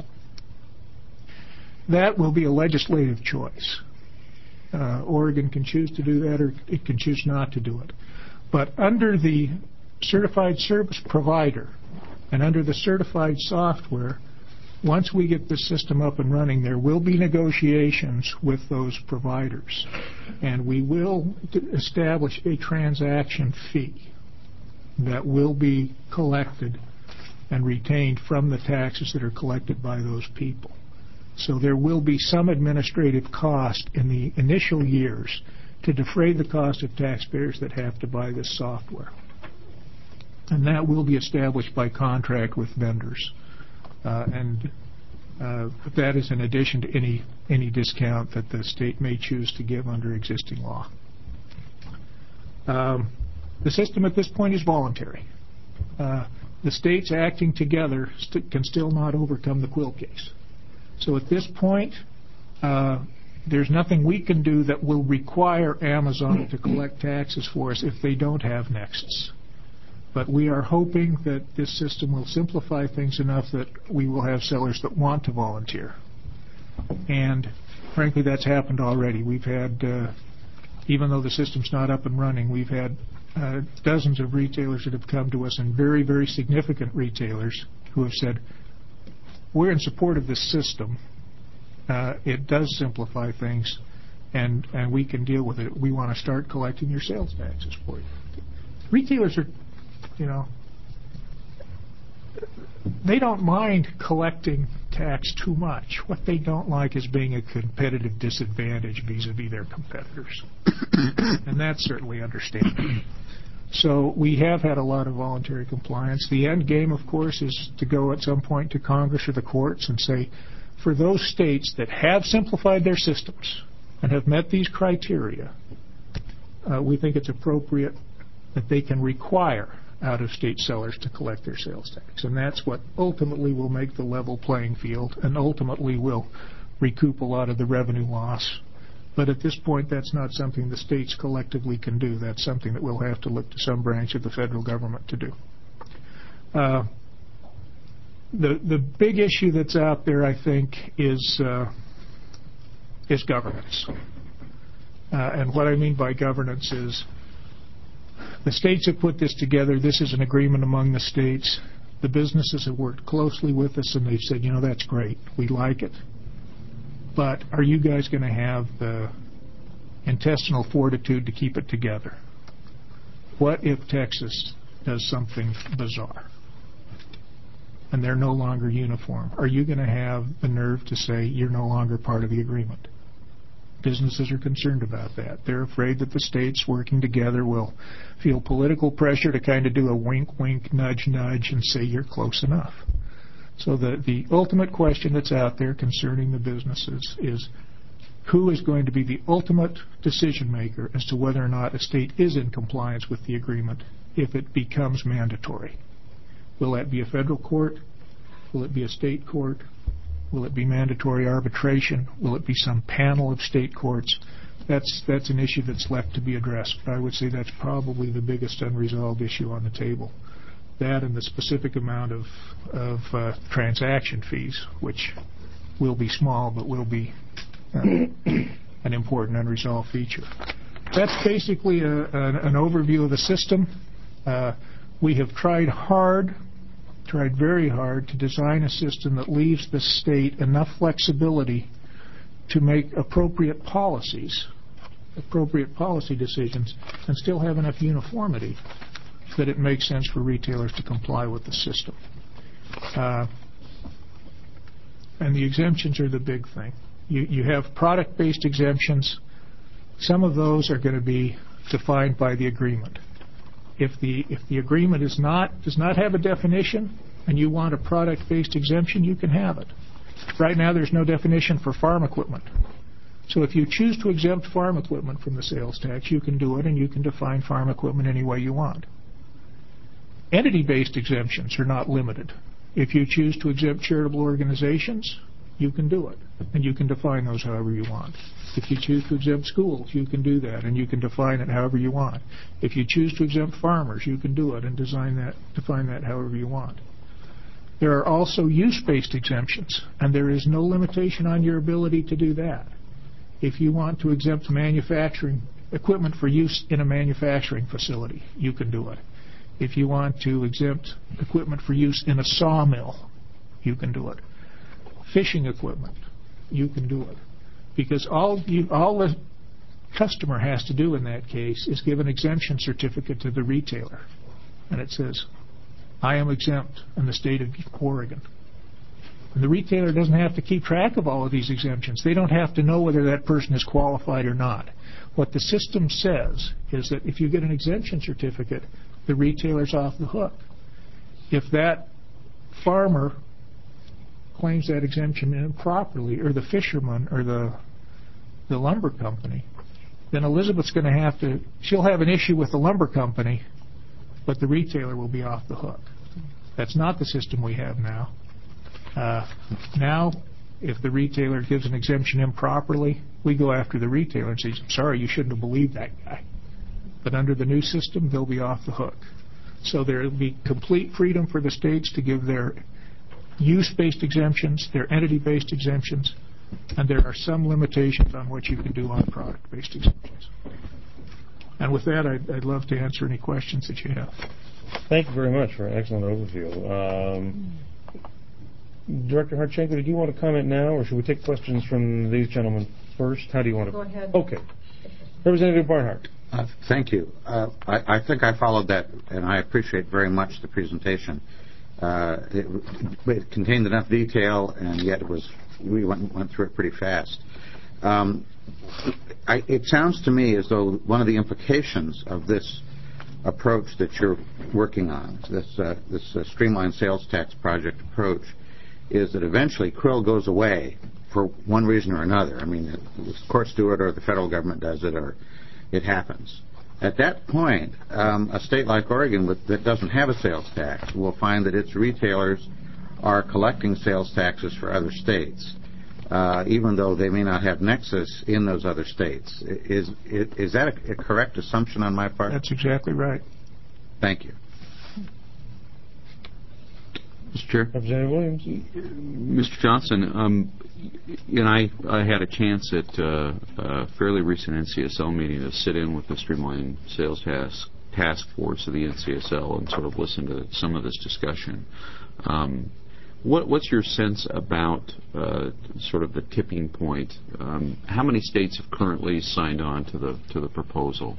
That will be a legislative choice. Uh, Oregon can choose to do that or it can choose not to do it. But under the certified service provider and under the certified software, once we get the system up and running, there will be negotiations with those providers. And we will establish a transaction fee that will be collected and retained from the taxes that are collected by those people. So there will be some administrative cost in the initial years to defray the cost of taxpayers that have to buy this software. And that will be established by contract with vendors. Uh, and uh, that is in addition to any any discount that the state may choose to give under existing law. Um, the system at this point is voluntary. Uh, the states acting together st- can still not overcome the Quill case. So at this point, uh, there's nothing we can do that will require Amazon to collect taxes for us if they don't have Nexus. But we are hoping that this system will simplify things enough that we will have sellers that want to volunteer. And frankly, that's happened already. We've had, uh, even though the system's not up and running, we've had uh, dozens of retailers that have come to us, and very, very significant retailers who have said, we're in support of this system. Uh, it does simplify things, and, and we can deal with it. We want to start collecting your sales taxes for you. Retailers are, you know, they don't mind collecting tax too much. What they don't like is being a competitive disadvantage vis-a-vis their competitors. And that's certainly understandable. So we have had a lot of voluntary compliance. The end game, of course, is to go at some point to Congress or the courts and say, for those states that have simplified their systems and have met these criteria, uh, we think it's appropriate that they can require out-of-state sellers to collect their sales tax. And that's what ultimately will make the level playing field and ultimately will recoup a lot of the revenue loss. But at this point, that's not something the states collectively can do. That's something that we'll have to look to some branch of the federal government to do. Uh, the the big issue that's out there, I think, is uh, is governance. Uh, and what I mean by governance is the states have put this together. This is an agreement among the states. The businesses have worked closely with us, and they've said, you know, that's great. We like it. But are you guys going to have the intestinal fortitude to keep it together? What if Texas does something bizarre and they're no longer uniform? Are you going to have the nerve to say you're no longer part of the agreement? Businesses are concerned about that. They're afraid that the states working together will feel political pressure to kind of do a wink, wink, nudge, nudge, and say you're close enough. So the, the ultimate question that's out there concerning the businesses is who is going to be the ultimate decision maker as to whether or not a state is in compliance with the agreement if it becomes mandatory. Will that be a federal court? Will it be a state court? Will it be mandatory arbitration? Will it be some panel of state courts? That's, that's an issue that's left to be addressed. But I would say that's probably the biggest unresolved issue on the table. That and the specific amount of, of uh, transaction fees, which will be small but will be uh, an important unresolved feature. That's basically a, an, an overview of the system. Uh, we have tried hard, tried very hard to design a system that leaves the state enough flexibility to make appropriate policies, appropriate policy decisions, and still have enough uniformity that it makes sense for retailers to comply with the system. Uh, and the exemptions are the big thing. You, you have product-based exemptions. Some of those are going to be defined by the agreement. If the if the agreement is not does not have a definition and you want a product-based exemption, you can have it. Right now there's no definition for farm equipment. So if you choose to exempt farm equipment from the sales tax, you can do it, and you can define farm equipment any way you want. Entity-based exemptions are not limited. If you choose to exempt charitable organizations, you can do it, and you can define those however you want. If you choose to exempt schools, you can do that, and you can define it however you want. If you choose to exempt farmers, you can do it and design that, define that however you want. There are also use-based exemptions, and there is no limitation on your ability to do that. If you want to exempt manufacturing equipment for use in a manufacturing facility, you can do it. If you want to exempt equipment for use in a sawmill, you can do it. Fishing equipment, you can do it. Because all you, all the customer has to do in that case is give an exemption certificate to the retailer. And it says, I am exempt in the state of Oregon. And the retailer doesn't have to keep track of all of these exemptions. They don't have to know whether that person is qualified or not. What the system says is that if you get an exemption certificate, the retailer's off the hook. If that farmer claims that exemption improperly, or the fisherman, or the the lumber company, then Elizabeth's going to have to, she'll have an issue with the lumber company, but the retailer will be off the hook. That's not the system we have now. Uh, now, if the retailer gives an exemption improperly, we go after the retailer and say, I'm sorry, you shouldn't have believed that guy. But under the new system, they'll be off the hook. So there will be complete freedom for the states to give their use-based exemptions, their entity-based exemptions, and there are some limitations on what you can do on product-based exemptions. And with that, I'd, I'd love to answer any questions that you have. Thank you very much for an excellent overview. Um, Director Harchenko, did you want to comment now, or should we take questions from these gentlemen first? How do you want to? Go ahead. Okay. Representative Barnhart. Uh, thank you. Uh, I, I think I followed that, and I appreciate very much the presentation. uh, it, it contained enough detail, and yet it was we went, went through it pretty fast. Um, I, it sounds to me as though one of the implications of this approach that you're working on, this uh, this uh, streamlined sales tax project approach, is that eventually Quill goes away for one reason or another. I mean, the courts do it, or the federal government does it, or it happens. At that point, um, a state like Oregon with, that doesn't have a sales tax will find that its retailers are collecting sales taxes for other states, uh, even though they may not have nexus in those other states. Is is, is that a, a correct assumption on my part? That's exactly right. Thank you. Mister Chair. Representative Williams. Mister Johnson, um, you know, I, I had a chance at uh, a fairly recent N C S L meeting to sit in with the Streamline Sales Task, task Force of the N C S L and sort of listen to some of this discussion. Um, what, what's your sense about uh, sort of the tipping point? Um, how many states have currently signed on to the to the proposal?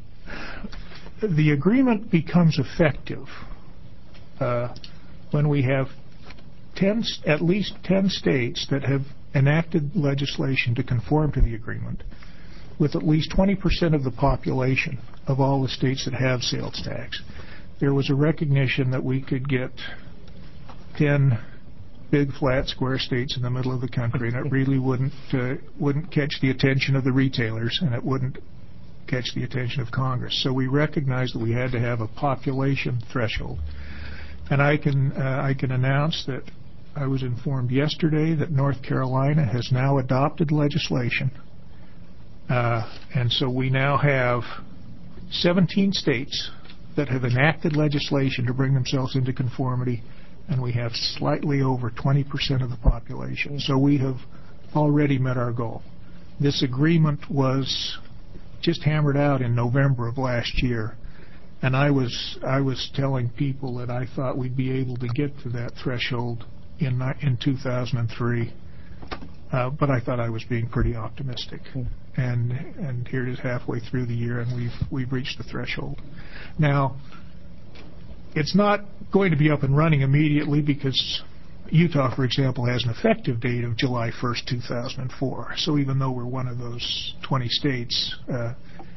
The agreement becomes effective Uh, when we have ten, at least ten states that have enacted legislation to conform to the agreement, with at least twenty percent of the population of all the states that have sales tax. There was a recognition that we could get ten big, flat, square states in the middle of the country, and it really wouldn't uh, wouldn't catch the attention of the retailers, and it wouldn't catch the attention of Congress. So we recognized that we had to have a population threshold. And I can uh, I can announce that I was informed yesterday that North Carolina has now adopted legislation, uh, and so we now have seventeen states that have enacted legislation to bring themselves into conformity, and we have slightly over twenty percent of the population. So we have already met our goal. This agreement was just hammered out in November of last year. And I was I was telling people that I thought we'd be able to get to that threshold in in two thousand three, uh, but I thought I was being pretty optimistic. And and here it is halfway through the year, and we've we've reached the threshold. Now, it's not going to be up and running immediately because Utah, for example, has an effective date of July first, two thousand four. So even though we're one of those twenty states, uh,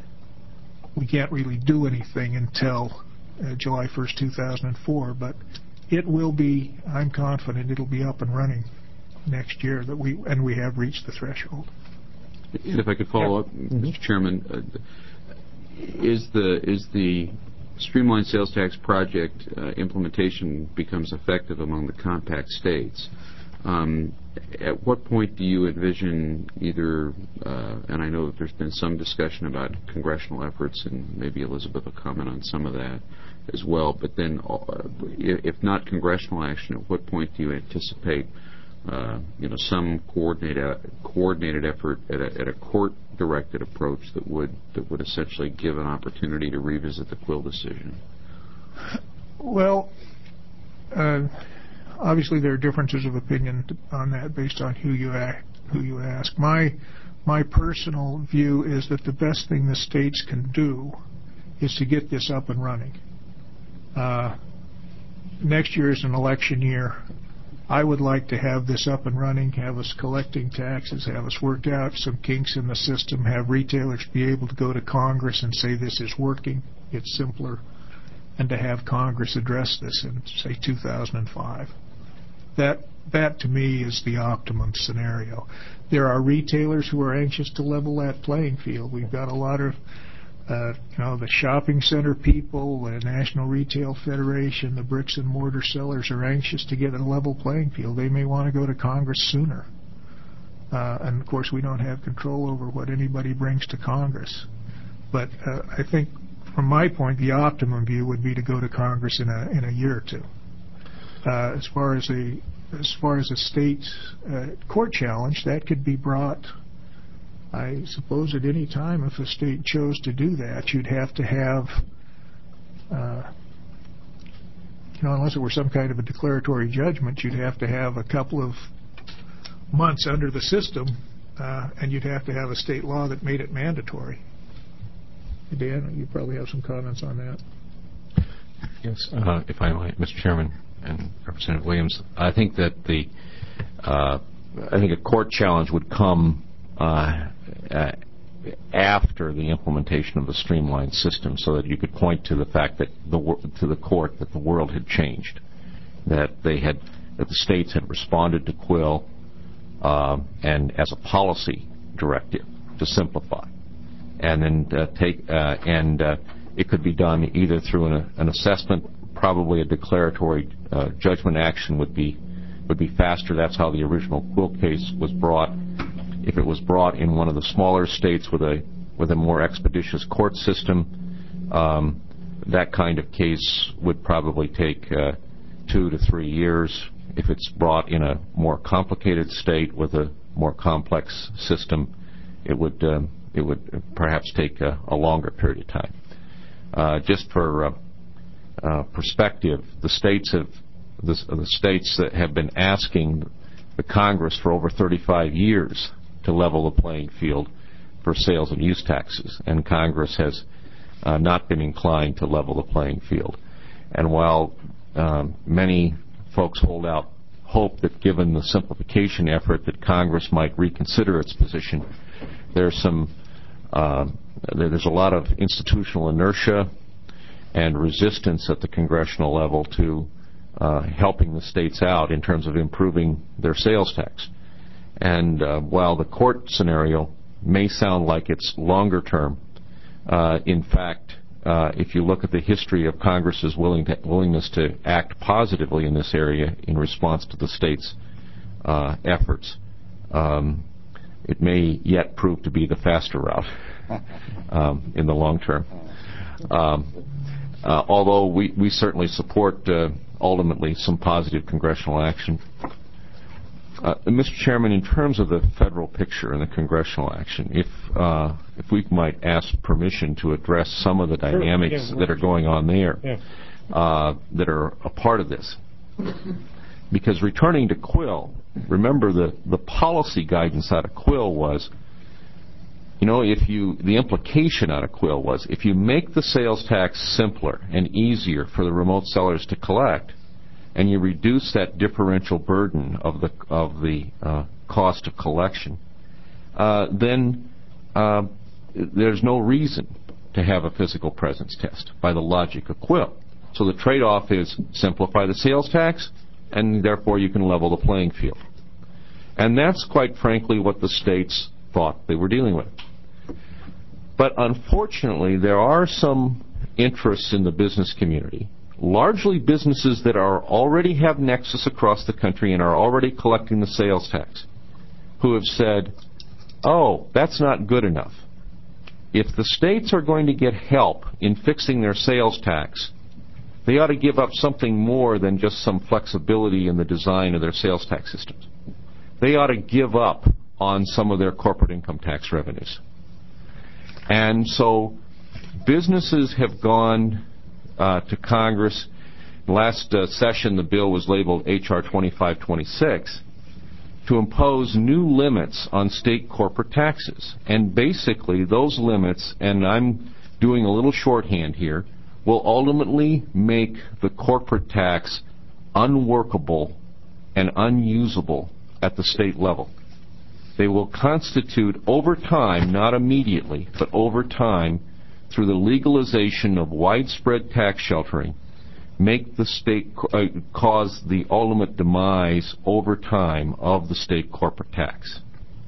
we can't really do anything until uh, July first, two thousand four, but it will be, I'm confident it'll be up and running next year, that we and we have reached the threshold. And if I could follow yeah. up, mm-hmm. Mister Chairman, uh, is the is the Streamlined Sales Tax Project uh, implementation becomes effective among the compact states? Um, at what point do you envision either, uh, and I know that there's been some discussion about congressional efforts, and maybe Elizabeth will comment on some of that as well, but then uh, if not congressional action, at what point do you anticipate uh, you know, some coordinated coordinated effort at a, at a court-directed approach that would that would essentially give an opportunity to revisit the Quill decision? Well, uh, obviously, there are differences of opinion on that based on who you act, who you ask. My my personal view is that the best thing the states can do is to get this up and running. Uh, next year is an election year. I would like to have this up and running, have us collecting taxes, have us work out some kinks in the system, have retailers be able to go to Congress and say this is working, it's simpler, and to have Congress address this in, say, two thousand five. That, that to me, is the optimum scenario. There are retailers who are anxious to level that playing field. We've got a lot of, uh, you know, the shopping center people, the National Retail Federation, the bricks and mortar sellers are anxious to get a level playing field. They may want to go to Congress sooner. Uh, and, of course, we don't have control over what anybody brings to Congress. But uh, I think, from my point, the optimum view would be to go to Congress in a in a year or two. Uh, as far as a as far as a state uh, court challenge, that could be brought, I suppose, at any time if a state chose to do that. You'd have to have, uh, you know, unless it were some kind of a declaratory judgment, you'd have to have a couple of months under the system, uh, and you'd have to have a state law that made it mandatory. Dan, you probably have some comments on that. Yes, uh, if I might, Mister Chairman and Representative Williams, I think that the uh, I think a court challenge would come uh, uh, after the implementation of the streamlined system, so that you could point to the fact that the to the court that the world had changed, that they had that the states had responded to Quill uh, and as a policy directive to simplify, and then uh, take uh, and uh, it could be done either through an, an assessment, probably a declaratory uh, judgment action would be would be faster. That's how the original Quill case was brought. If it was brought in one of the smaller states with a with a more expeditious court system, um, that kind of case would probably take uh, two to three years. If it's brought in a more complicated state with a more complex system, it would uh, it would perhaps take a, a longer period of time. Uh, just for uh, uh, perspective, the states have the, the states that have been asking the Congress for over thirty-five years to level the playing field for sales and use taxes, and Congress has uh, not been inclined to level the playing field. And while um, many folks hold out hope that given the simplification effort that Congress might reconsider its position, there's some uh, there's a lot of institutional inertia and resistance at the congressional level to uh, helping the states out in terms of improving their sales tax. And uh, while the court scenario may sound like it's longer term, uh, in fact, uh, if you look at the history of Congress's willing to, willingness to act positively in this area in response to the states' uh, efforts, um, it may yet prove to be the faster route um, in the long term. Um, uh, although we, we certainly support uh, ultimately some positive congressional action. Uh, Mister Chairman, in terms of the federal picture and the congressional action, if uh, if we might ask permission to address some of the dynamics Sure. Yeah, that are going on there, yeah. uh, that are a part of this. Because returning to Quill, remember the, the policy guidance out of Quill was, you know, if you the implication out of Quill was if you make the sales tax simpler and easier for the remote sellers to collect, and you reduce that differential burden of the of the uh, cost of collection, uh, then uh, there's no reason to have a physical presence test by the logic of Quill. So the trade-off is simplify the sales tax, and therefore you can level the playing field. And that's quite frankly what the states thought they were dealing with. But unfortunately, there are some interests in the business community, largely businesses that are already have nexus across the country and are already collecting the sales tax, who have said, oh, that's not good enough. If the states are going to get help in fixing their sales tax, they ought to give up something more than just some flexibility in the design of their sales tax systems. They ought to give up on some of their corporate income tax revenues. And so businesses have gone uh, to Congress. Last uh, session, the bill was labeled H R twenty-five twenty-six to impose new limits on state corporate taxes. And basically, those limits, and I'm doing a little shorthand here, will ultimately make the corporate tax unworkable and unusable at the state level. They will constitute over time, not immediately, but over time, through the legalization of widespread tax sheltering, make the state uh, cause the ultimate demise over time of the state corporate tax.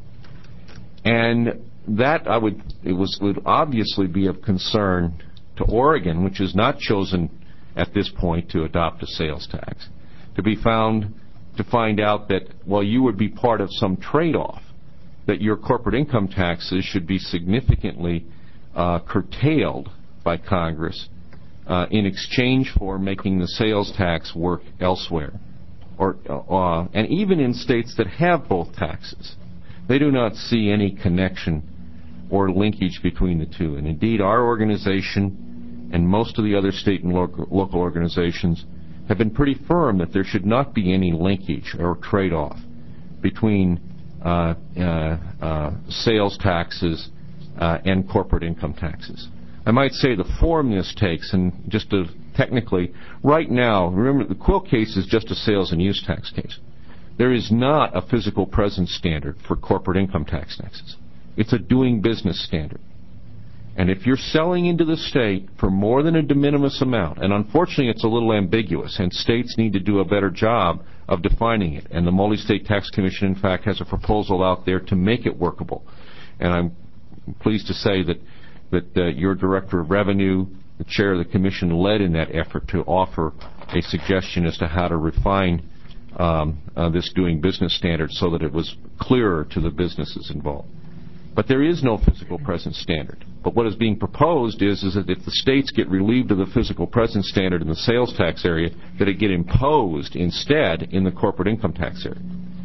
And that I would it was would obviously be of concern to Oregon, which has not chosen at this point to adopt a sales tax, to be found to find out that while you would be part of some trade-off, that your corporate income taxes should be significantly uh, curtailed by Congress uh, in exchange for making the sales tax work elsewhere, or uh, and even in states that have both taxes, they do not see any connection or linkage between the two. And indeed, our organization and most of the other state and local, local organizations have been pretty firm that there should not be any linkage or trade-off between uh, uh, uh, sales taxes uh, and corporate income taxes. I might say the form this takes, and just to technically, right now, remember the Quill case is just a sales and use tax case. There is not a physical presence standard for corporate income tax taxes. It's a doing business standard. And if you're selling into the state for more than a de minimis amount, and unfortunately it's a little ambiguous, and states need to do a better job of defining it, and the Multi-State Tax Commission, in fact, has a proposal out there to make it workable. And I'm pleased to say that, that uh, your Director of Revenue, the Chair of the Commission, led in that effort to offer a suggestion as to how to refine um, uh, this doing business standard so that it was clearer to the businesses involved. But there is no physical presence standard. But what is being proposed is, is that if the states get relieved of the physical presence standard in the sales tax area, that it get imposed instead in the corporate income tax area.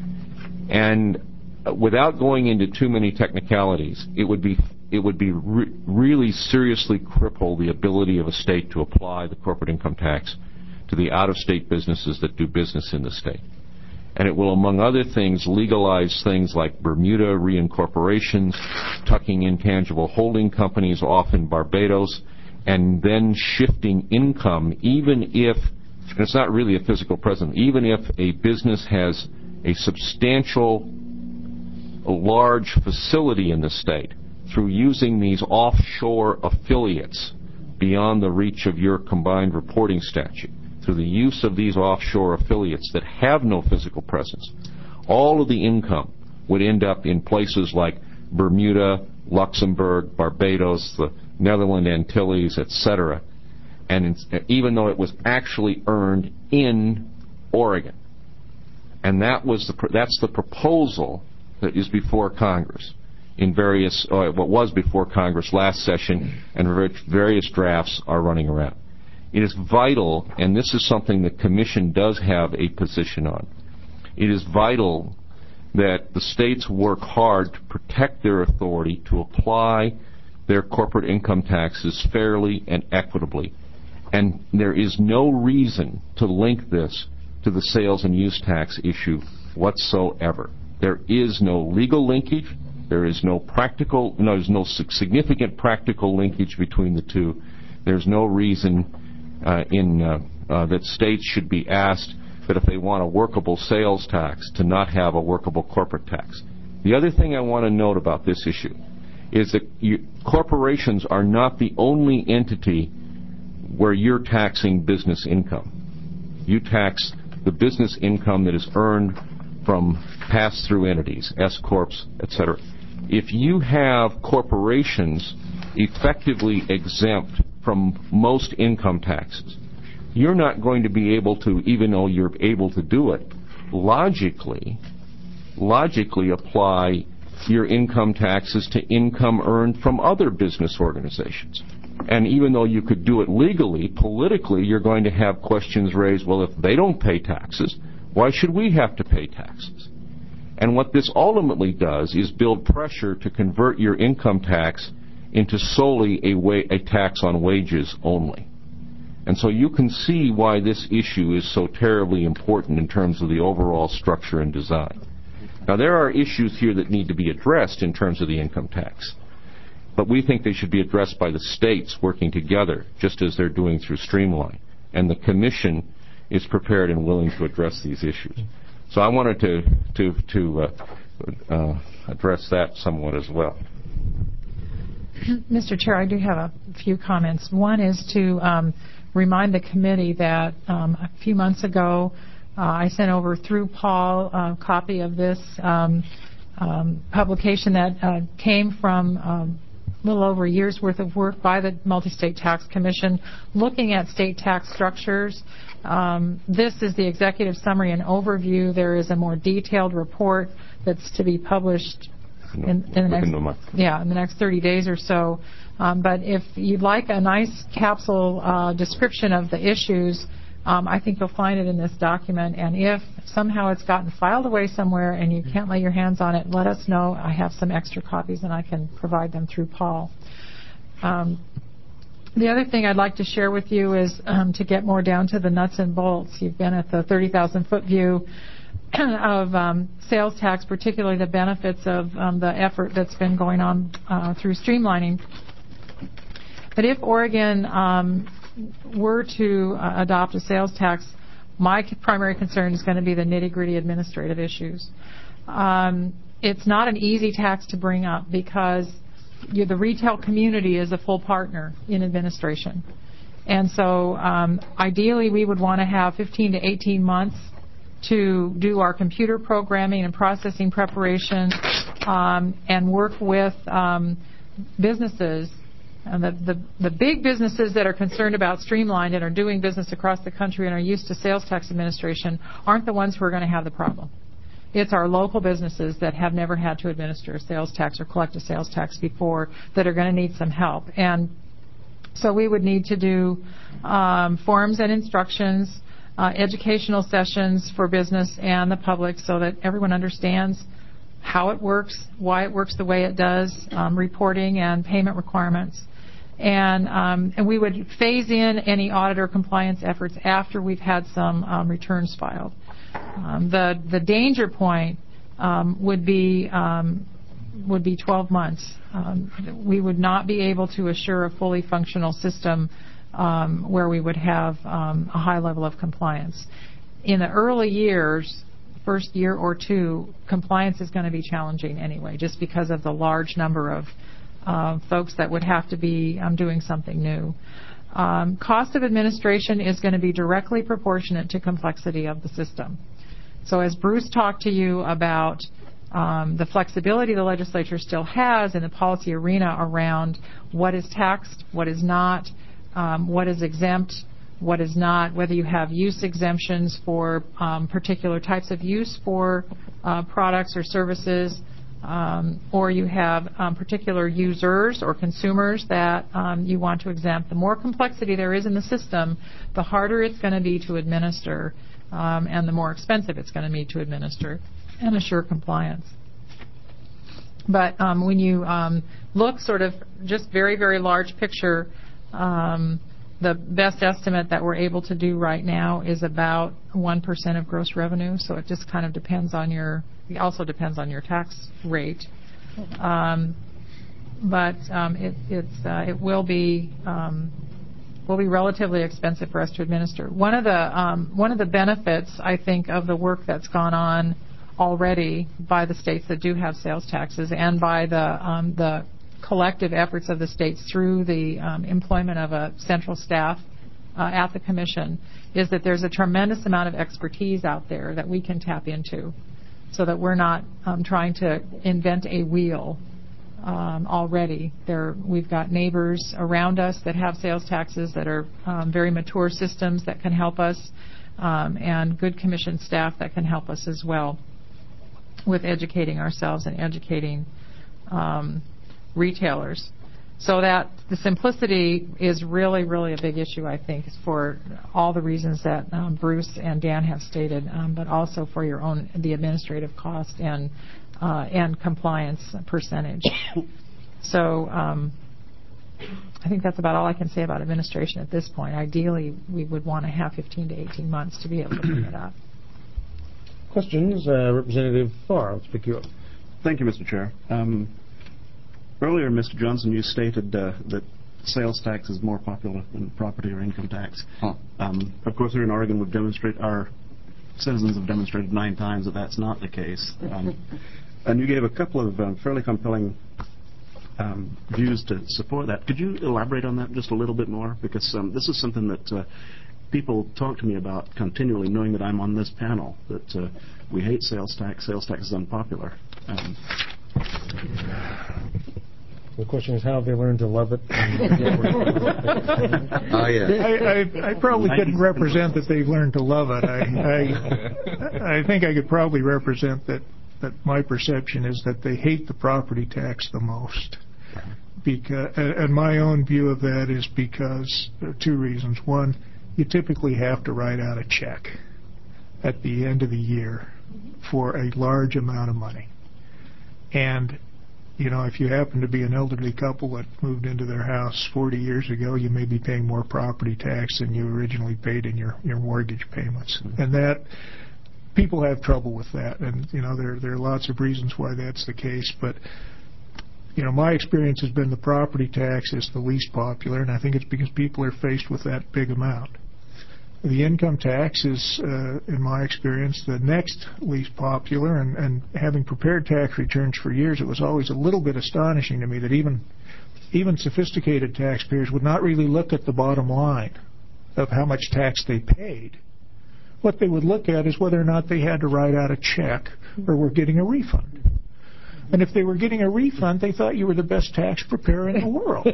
And without going into too many technicalities, it would be it would be re- really seriously cripple the ability of a state to apply the corporate income tax to the out-of-state businesses that do business in the state. And it will, among other things, legalize things like Bermuda reincorporations, tucking intangible holding companies off in Barbados, and then shifting income, even if, and it's not really a physical presence, even if a business has a substantial, a large facility in the state, through using these offshore affiliates beyond the reach of your combined reporting statute, through the use of these offshore affiliates that have no physical presence, all of the income would end up in places like Bermuda, Luxembourg, Barbados, the Netherlands Antilles, et cetera, and even though it was actually earned in Oregon. And that was the that's the proposal that is before Congress in various, uh, what was before Congress last session, and various drafts are running around. It is vital, and this is something the Commission does have a position on, it is vital that the states work hard to protect their authority to apply their corporate income taxes fairly and equitably. And there is no reason to link this to the sales and use tax issue whatsoever. There is no legal linkage. There is no practical, no, there's no significant practical linkage between the two. There's no reason Uh, in uh, uh, that states should be asked that if they want a workable sales tax to not have a workable corporate tax. The other thing I want to note about this issue is that you, corporations are not the only entity where you're taxing business income. You tax the business income that is earned from pass-through entities, S-corps, et cetera. If you have corporations effectively exempt from most income taxes, you're not going to be able to, even though you're able to do it, logically, logically apply your income taxes to income earned from other business organizations. And even though you could do it legally, politically, you're going to have questions raised, well, if they don't pay taxes, why should we have to pay taxes? And what this ultimately does is build pressure to convert your income tax into solely a, wa- a tax on wages only. And so you can see why this issue is so terribly important in terms of the overall structure and design. Now, there are issues here that need to be addressed in terms of the income tax, but we think they should be addressed by the states working together, just as they're doing through Streamline. And the Commission is prepared and willing to address these issues. So I wanted to, to, to uh, uh, address that somewhat as well. Mister Chair, I do have a few comments. One is to um, remind the committee that um, a few months ago uh, I sent over through Paul a copy of this um, um, publication that uh, came from um, a little over a year's worth of work by the Multi-State Tax Commission looking at state tax structures. Um, this is the executive summary and overview. There is a more detailed report that's to be published In, in the next, yeah, in the next thirty days or so. Um, but if you'd like a nice capsule uh, description of the issues, um, I think you'll find it in this document. And if somehow it's gotten filed away somewhere and you can't lay your hands on it, let us know. I have some extra copies and I can provide them through Paul. Um, the other thing I'd like to share with you is um, to get more down to the nuts and bolts. You've been at the thirty thousand foot view of um, sales tax, particularly the benefits of um, the effort that's been going on uh, through streamlining. But if Oregon um, were to uh, adopt a sales tax, my primary concern is going to be the nitty-gritty administrative issues. Um, it's not an easy tax to bring up because you, the retail community is a full partner in administration. And so um, ideally we would want to have fifteen to eighteen months to do our computer programming and processing preparation um, and work with um, businesses. And the, the, the big businesses that are concerned about streamlined and are doing business across the country and are used to sales tax administration aren't the ones who are going to have the problem. It's our local businesses that have never had to administer a sales tax or collect a sales tax before that are going to need some help. And so we would need to do um, forms and instructions, uh, educational sessions for business and the public so that everyone understands how it works, why it works the way it does, um, reporting and payment requirements. And, um, and we would phase in any auditor compliance efforts after we've had some um, returns filed. Um, the the danger point um, would be um, would be twelve months. Um, we would not be able to assure a fully functional system um, where we would have um, a high level of compliance. In the early years, first year or two, compliance is going to be challenging anyway, just because of the large number of uh, folks that would have to be um, doing something new. Um, cost of administration is going to be directly proportionate to complexity of the system. So as Bruce talked to you about um, the flexibility the legislature still has in the policy arena around what is taxed, what is not, um, what is exempt, what is not, whether you have use exemptions for um, particular types of use for uh, products or services, um, or you have um, particular users or consumers that um, you want to exempt. The more complexity there is in the system, the harder it's going to be to administer, um, and the more expensive it's going to be to administer and assure compliance. But um, when you um, look sort of just very, very large picture, um, the best estimate that we're able to do right now is about one percent of gross revenue. So it just kind of depends on your, it also depends on your tax rate. Um, but um, it, it's, uh, it will be um, will be relatively expensive for us to administer. One of the um, one of the benefits, I think, of the work that's gone on already by the states that do have sales taxes and by the um, the collective efforts of the states through the um, employment of a central staff uh, at the Commission is that there's a tremendous amount of expertise out there that we can tap into so that we're not um, trying to invent a wheel um, already. There, we've got neighbors around us that have sales taxes that are um, very mature systems that can help us, um, and good Commission staff that can help us as well with educating ourselves and educating um, retailers. So that the simplicity is really, really a big issue, I think, for all the reasons that um, Bruce and Dan have stated, um, but also for your own, the administrative cost and uh, and compliance percentage. So um, I think that's about all I can say about administration at this point. Ideally, we would want to have fifteen to eighteen months to be able to bring it up. Questions? Uh, Representative Farr, let's pick you up. Thank you, Mister Chair. Um, Earlier, Mister Johnson, you stated uh, that sales tax is more popular than property or income tax. Huh. Um, of course, here in Oregon, we've demonstrated, our citizens have demonstrated nine times that that's not the case. Um, and you gave a couple of um, fairly compelling um, views to support that. Could you elaborate on that just a little bit more? Because um, this is something that uh, people talk to me about continually, knowing that I'm on this panel, that uh, we hate sales tax, sales tax is unpopular. Um, The question is, how have they learned to love it? Oh, yeah. I, I, I probably couldn't represent that they've learned to love it. I, I, I think I could probably represent that, that my perception is that they hate the property tax the most. Because, and my own view of that is because there are two reasons. One, you typically have to write out a check at the end of the year for a large amount of money. And you know, if you happen to be an elderly couple that moved into their house forty years ago, you may be paying more property tax than you originally paid in your, your mortgage payments. Mm-hmm. And that, people have trouble with that. And, you know, there, there are lots of reasons why that's the case. But you know, my experience has been the property tax is the least popular, and I think it's because people are faced with that big amount. The income tax is, uh, in my experience, the next least popular, and, and having prepared tax returns for years, it was always a little bit astonishing to me that even even sophisticated taxpayers would not really look at the bottom line of how much tax they paid. What they would look at is whether or not they had to write out a check or were getting a refund. And if they were getting a refund, they thought you were the best tax preparer in the world.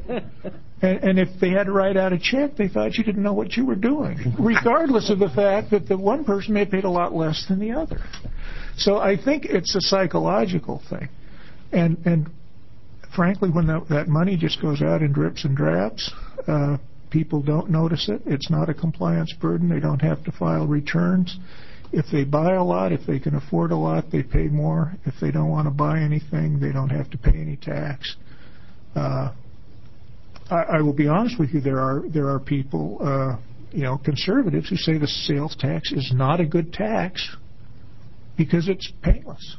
And, and if they had to write out a check, they thought you didn't know what you were doing, regardless of the fact that the one person may have paid a lot less than the other. So I think it's a psychological thing. And, and frankly, when the, that money just goes out in drips and drabs, uh, people don't notice it. It's not a compliance burden. They don't have to file returns. If they buy a lot, if they can afford a lot, they pay more. If they don't want to buy anything, they don't have to pay any tax. Uh, I, I will be honest with you. There are there are people, uh, you know, conservatives who say the sales tax is not a good tax because it's painless,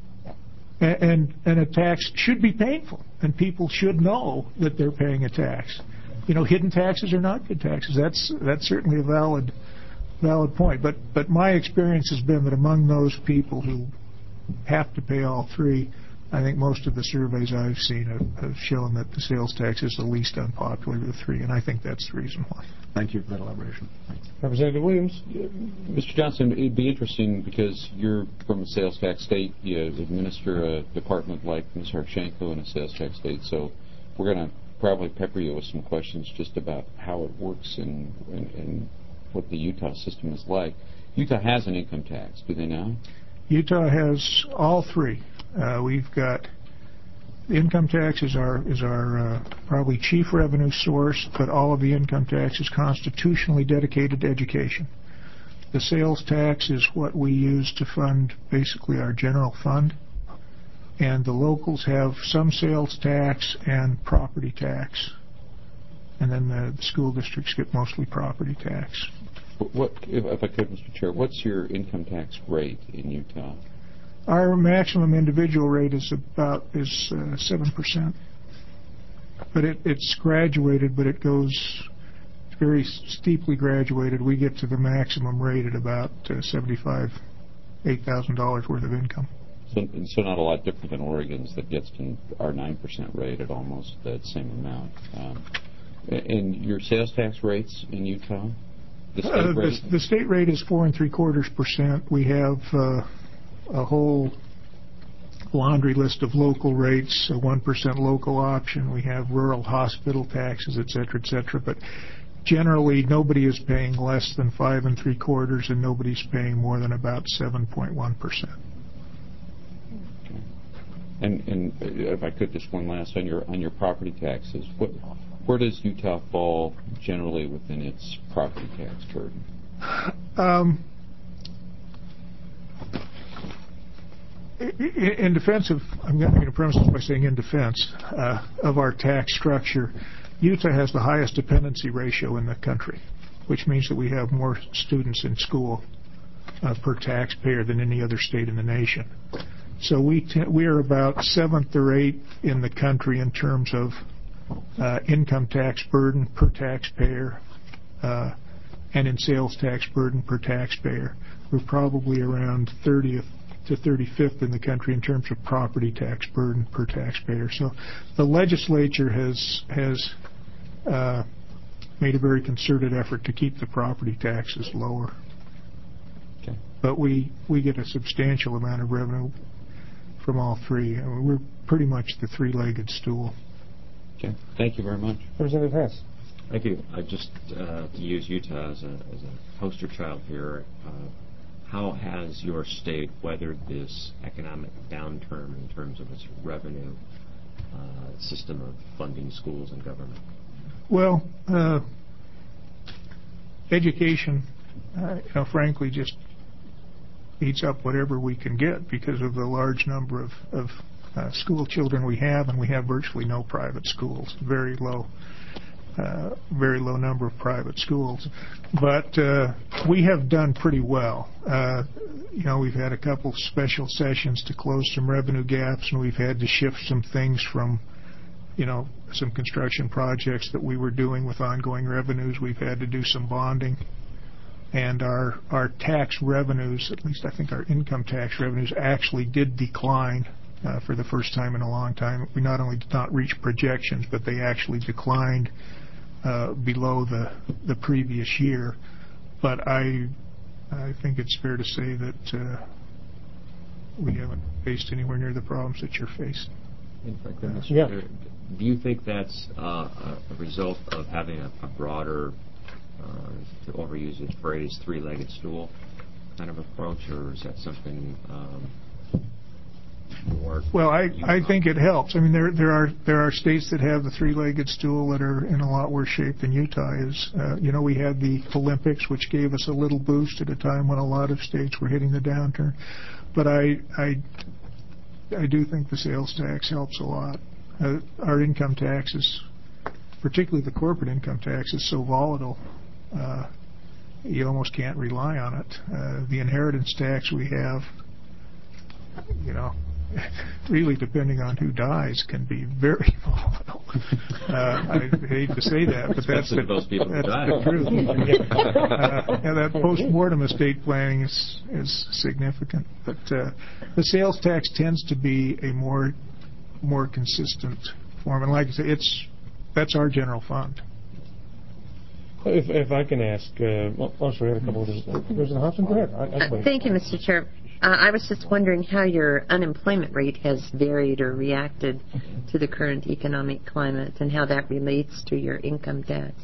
and and, and a tax should be painful, and people should know that they're paying a tax. You know, hidden taxes are not good taxes. That's that's certainly a valid. Valid point, but but my experience has been that among those people who have to pay all three, I think most of the surveys I've seen have, have shown that the sales tax is the least unpopular of the three, and I think that's the reason why. Thank you for that elaboration. Representative Williams. Mister Johnson, it'd be interesting because you're from a sales tax state. You administer a department like Miz Harshenko in a sales tax state, so we're going to probably pepper you with some questions just about how it works and and. and what the Utah system is like. Utah has an income tax, do they not? Utah has all three. Uh, we've got the income tax is our is our uh, probably chief revenue source, but all of the income tax is constitutionally dedicated to education. The sales tax is what we use to fund basically our general fund, and the locals have some sales tax and property tax. And then the, the school districts get mostly property tax. What, if, if I could, Mister Chair, what's your income tax rate in Utah? Our maximum individual rate is about is uh, seven percent, but it, it's graduated. But it goes very steeply graduated. We get to the maximum rate at about uh, seventy-five, eight thousand dollars worth of income. So, so not a lot different than Oregon's that gets to our nine percent rate at almost that same amount. Um, And your sales tax rates in Utah? The state, uh, rate? The, the state rate is four and three quarters percent. We have uh, a whole laundry list of local rates, a one percent local option. We have rural hospital taxes, et cetera, et cetera. But generally, nobody is paying less than five and three quarters, and nobody's paying more than about seven point one percent. Okay. And, and if I could, just one last on your on your property taxes. What Where does Utah fall generally within its property tax burden? Um, in defense of, I'm going to premise this by saying in defense uh, of our tax structure, Utah has the highest dependency ratio in the country, which means that we have more students in school uh, per taxpayer than any other state in the nation. So we t- we are about seventh or eighth in the country in terms of Uh, income tax burden per taxpayer, uh, and in sales tax burden per taxpayer. We're probably around thirtieth to thirty-fifth in the country in terms of property tax burden per taxpayer. So the legislature has has uh, made a very concerted effort to keep the property taxes lower. Okay. But we, we get a substantial amount of revenue from all three. I mean, we're pretty much the three-legged stool. Okay. Thank you very much. Representative Hess. Thank you. I just uh, to use Utah as a, as a poster child here. Uh, how has your state weathered this economic downturn in terms of its revenue uh, system of funding schools and government? Well, uh, education, uh, you know, frankly, just eats up whatever we can get because of the large number of, of uh, school children we have, and we have virtually no private schools, very low uh, very low number of private schools. But uh, we have done pretty well. Uh, you know, we've had a couple special sessions to close some revenue gaps, and we've had to shift some things from, you know, some construction projects that we were doing with ongoing revenues. We've had to do some bonding. And our, our tax revenues, at least I think our income tax revenues, actually did decline uh, for the first time in a long time. We not only did not reach projections, but they actually declined uh, below the, the previous year. But I, I think it's fair to say that uh, we haven't faced anywhere near the problems that you're facing. In fact, uh, yeah. Do you think that's uh, a result of having a, a broader, uh, to overuse the phrase, three-legged stool kind of approach, or is that something um, more? Well, I, I think it helps. I mean, there there are there are states that have the three-legged stool that are in a lot worse shape than Utah is. Uh, you know, we had the Olympics, which gave us a little boost at a time when a lot of states were hitting the downturn. But I I I do think the sales tax helps a lot. Uh, our income taxes, particularly the corporate income tax, is so volatile. Uh, you almost can't rely on it. Uh, the inheritance tax we have, you know, really depending on who dies, can be very volatile. Uh, I hate to say that, but that's the, those people that's die. the truth. uh, and that post-mortem estate planning is, is significant. But uh, the sales tax tends to be a more more consistent form. And like I say, it's that's our general fund. If, if I can ask, uh, well, oh, sorry, I had a couple of this. President Hoffman, go ahead. I, I uh, thank you, Mister Chair. Uh, I was just wondering how your unemployment rate has varied or reacted to the current economic climate and how that relates to your income tax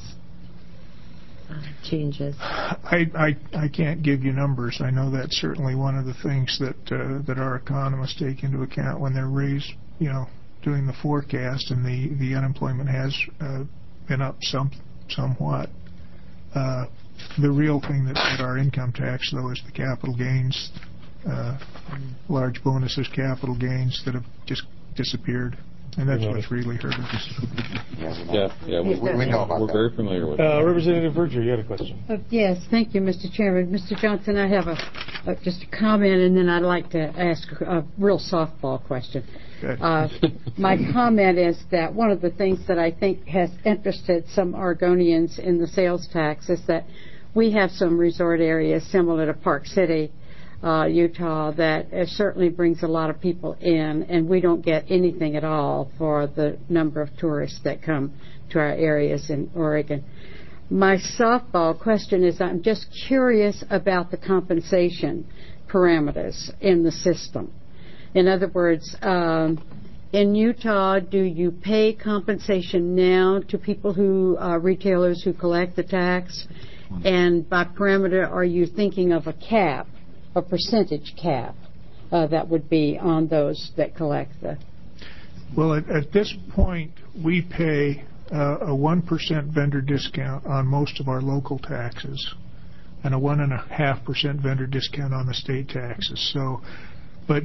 uh, changes. I, I I can't give you numbers. I know that's certainly one of the things that uh, that our economists take into account when they're raised, you know, doing the forecast, and the, the unemployment has uh, been up some somewhat. Uh, the real thing that hit our income tax, though, is the capital gains, uh, large bonuses, capital gains that have just disappeared, and that's what's really hurt us. Yeah, yeah, we, we, we know about We're that. very familiar with uh, that. Representative Verger, you had a question. Uh, yes, thank you, Mister Chairman. Mister Johnson, I have a, a just a comment, and then I'd like to ask a real softball question. Uh, my comment is that one of the things that I think has interested some Oregonians in the sales tax is that we have some resort areas similar to Park City, uh, Utah, that uh, certainly brings a lot of people in, and we don't get anything at all for the number of tourists that come to our areas in Oregon. My softball question is, I'm just curious about the compensation parameters in the system. In other words, um, in Utah, do you pay compensation now to people who, uh, retailers who collect the tax? And by parameter, are you thinking of a cap, a percentage cap, uh, that would be on those that collect the? Well, at, at this point, we pay uh, a one percent vendor discount on most of our local taxes and a one point five percent vendor discount on the state taxes. So, but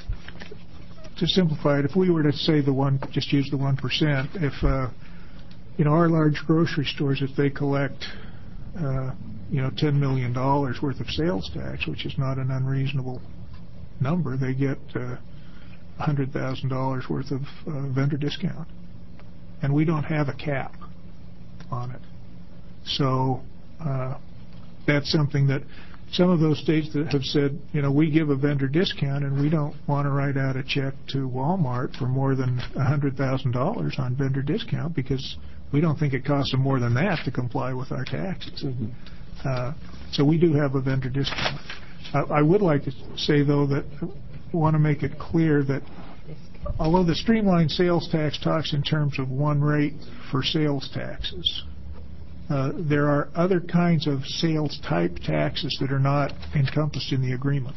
to simplify it, if we were to say the one, just use the one percent, if, uh, you know, our large grocery stores, if they collect, uh, you know, ten million dollars worth of sales tax, which is not an unreasonable number, they get uh, one hundred thousand dollars worth of uh, vendor discount. And we don't have a cap on it. So uh, that's something that some of those states that have said, you know, we give a vendor discount and we don't want to write out a check to Walmart for more than one hundred thousand dollars on vendor discount because we don't think it costs them more than that to comply with our taxes. Mm-hmm. Uh, so we do have a vendor discount. I, I would like to say, though, that I want to make it clear that although the streamlined sales tax talks in terms of one rate for sales taxes, Uh, there are other kinds of sales type taxes that are not encompassed in the agreement.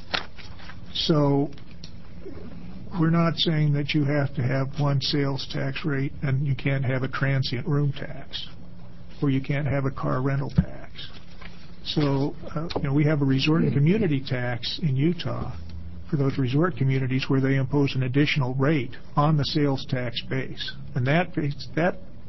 So we're not saying that you have to have one sales tax rate and you can't have a transient room tax or you can't have a car rental tax. So uh, you know, we have a resort and community tax in Utah for those resort communities where they impose an additional rate on the sales tax base. And that base, that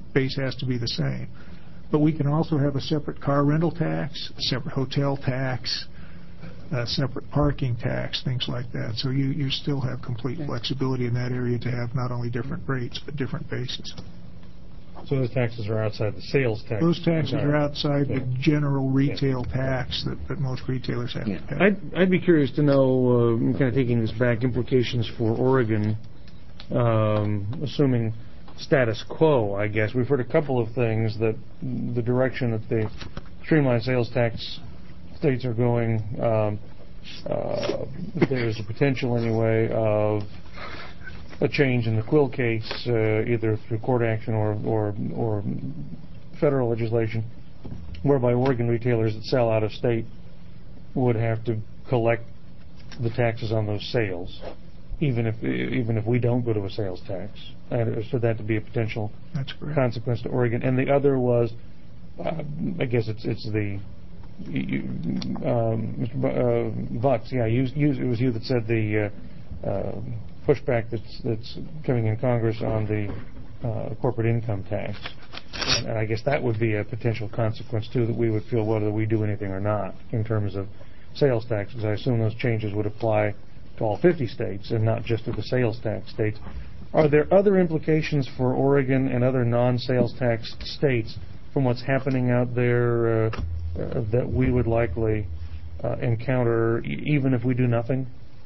base has to be the same. But we can also have a separate car rental tax, a separate hotel tax, a separate parking tax, things like that. So you, you still have complete flexibility in that area to have not only different rates, but different bases. So those taxes are outside the sales tax? Those taxes are outside yeah. the general retail yeah. tax that, that most retailers have yeah. to pay. I'd, I'd be curious to know, uh, kind of taking this back, implications for Oregon, um, assuming status quo, I guess. We've heard a couple of things that the direction that the streamlined sales tax states are going, um, uh, there's a potential anyway of a change in the Quill case, uh, either through court action or, or, or federal legislation, whereby Oregon retailers that sell out of state would have to collect the taxes on those sales, even if even if we don't go to a sales tax. I understood that to be a potential That's correct. consequence to Oregon. And the other was, uh, I guess it's it's the you, um, Mister B- uh, Vux, yeah, you, you, it was you that said the uh, uh, pushback that's that's coming in Congress on the uh, corporate income tax. And I guess that would be a potential consequence too, that we would feel whether we do anything or not in terms of sales taxes. I assume those changes would apply to all fifty states and not just to the sales tax states. Are there other implications for Oregon and other non-sales tax states from what's happening out there uh, uh, that we would likely uh, encounter e- even if we do nothing?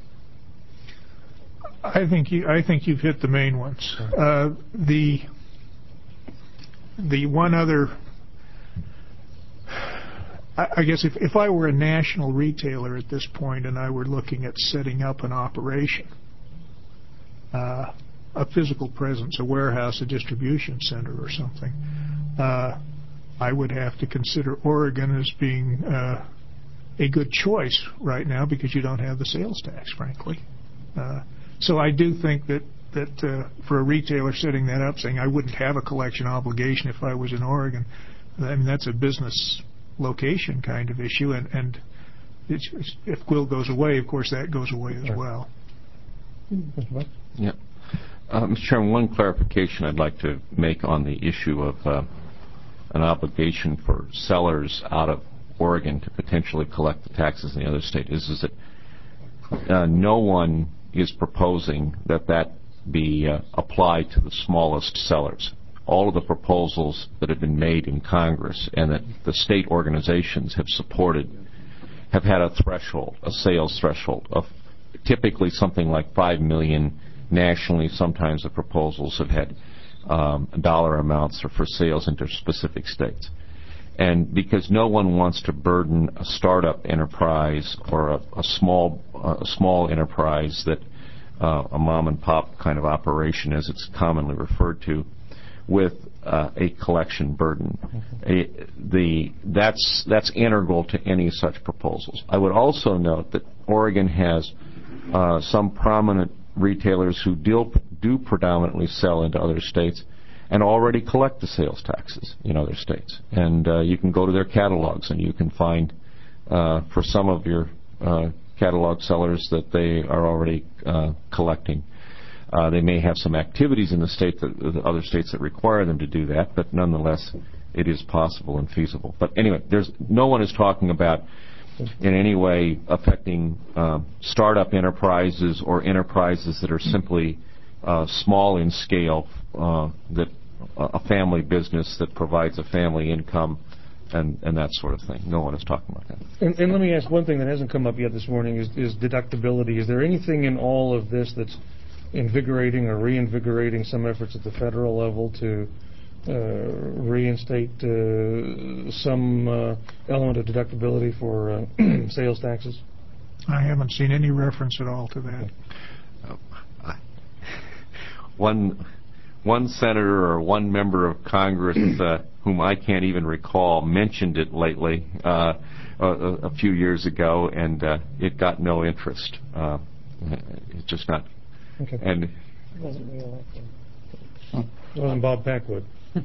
I think you. I think you've hit the main ones. Uh, the the one other. I, I guess if if I were a national retailer at this point and I were looking at setting up an operation, uh, a physical presence, a warehouse, a distribution center, or something, uh, I would have to consider Oregon as being uh, a good choice right now because you don't have the sales tax, frankly. Uh, So I do think that, that uh, for a retailer setting that up, saying I wouldn't have a collection obligation if I was in Oregon, I mean, that's a business location kind of issue. And, and it's, it's, if Quill goes away, of course, that goes away as well. Yeah. Uh, Mister Chairman, one clarification I'd like to make on the issue of uh, an obligation for sellers out of Oregon to potentially collect the taxes in the other state is, is that uh, no one is proposing that that be uh, applied to the smallest sellers. All of the proposals that have been made in Congress and that the state organizations have supported have had a threshold, a sales threshold of typically something like five million dollars nationally. Sometimes the proposals have had um, dollar amounts or for sales into specific states. And because no one wants to burden a startup enterprise or a, a small uh, a small enterprise that uh, a mom and pop kind of operation, as it's commonly referred to, with uh, a collection burden, a, the that's that's integral to any such proposals. I would also note that Oregon has uh, some prominent retailers who deal, do predominantly sell into other states and already collect the sales taxes in other states. And uh, you can go to their catalogs and you can find uh, for some of your uh, catalog sellers that they are already uh, collecting. Uh, they may have some activities in the state that the other states that require them to do that, but nonetheless it is possible and feasible. But anyway, there's no one is talking about in any way affecting uh, startup enterprises or enterprises that are simply uh, small in scale, uh, that a family business that provides a family income and, and that sort of thing. No one is talking about that. And, and let me ask one thing that hasn't come up yet this morning is, is deductibility. Is there anything in all of this that's invigorating or reinvigorating some efforts at the federal level to uh, reinstate uh, some uh, element of deductibility for uh, sales taxes? I haven't seen any reference at all to that. Oh, I, one one senator or one member of Congress, uh, whom I can't even recall, mentioned it lately uh, a, a few years ago, and uh, it got no interest. Uh, it's just not. Okay. And it wasn't reelected. It wasn't Bob Packwood. uh,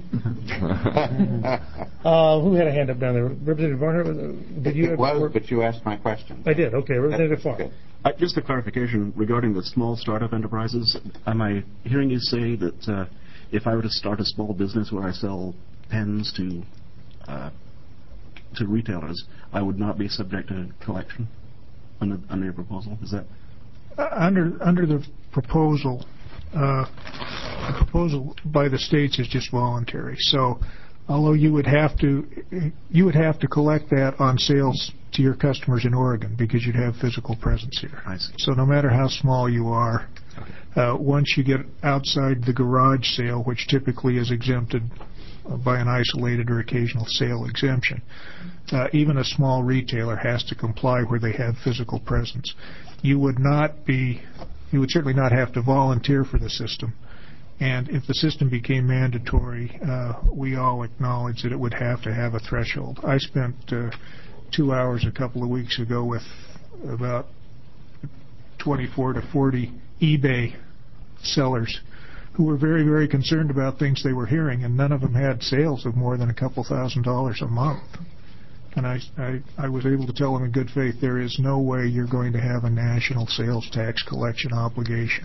who had a hand up down there? Representative Varner, did you? It was, but you asked my question. I did. Okay, Representative Varner. Uh, just a clarification regarding the small startup enterprises. Am I hearing you say that uh, if I were to start a small business where I sell pens to uh, to retailers, I would not be subject to collection under, under your proposal? Is that Uh, under under the proposal, uh, the proposal by the states is just voluntary. So, although you would have to you would have to collect that on sales to your customers in Oregon because you'd have physical presence here. I see. So, no matter how small you are, uh, once you get outside the garage sale, which typically is exempted by an isolated or occasional sale exemption, uh, even a small retailer has to comply where they have physical presence. You would not be, you would certainly not have to volunteer for the system. And if the system became mandatory, uh, we all acknowledge that it would have to have a threshold. I spent uh, two hours a couple of weeks ago with about twenty-four to forty eBay sellers who were very, very concerned about things they were hearing, and none of them had sales of more than a couple thousand dollars a month. And I, I, I was able to tell them in good faith, there is no way you're going to have a national sales tax collection obligation.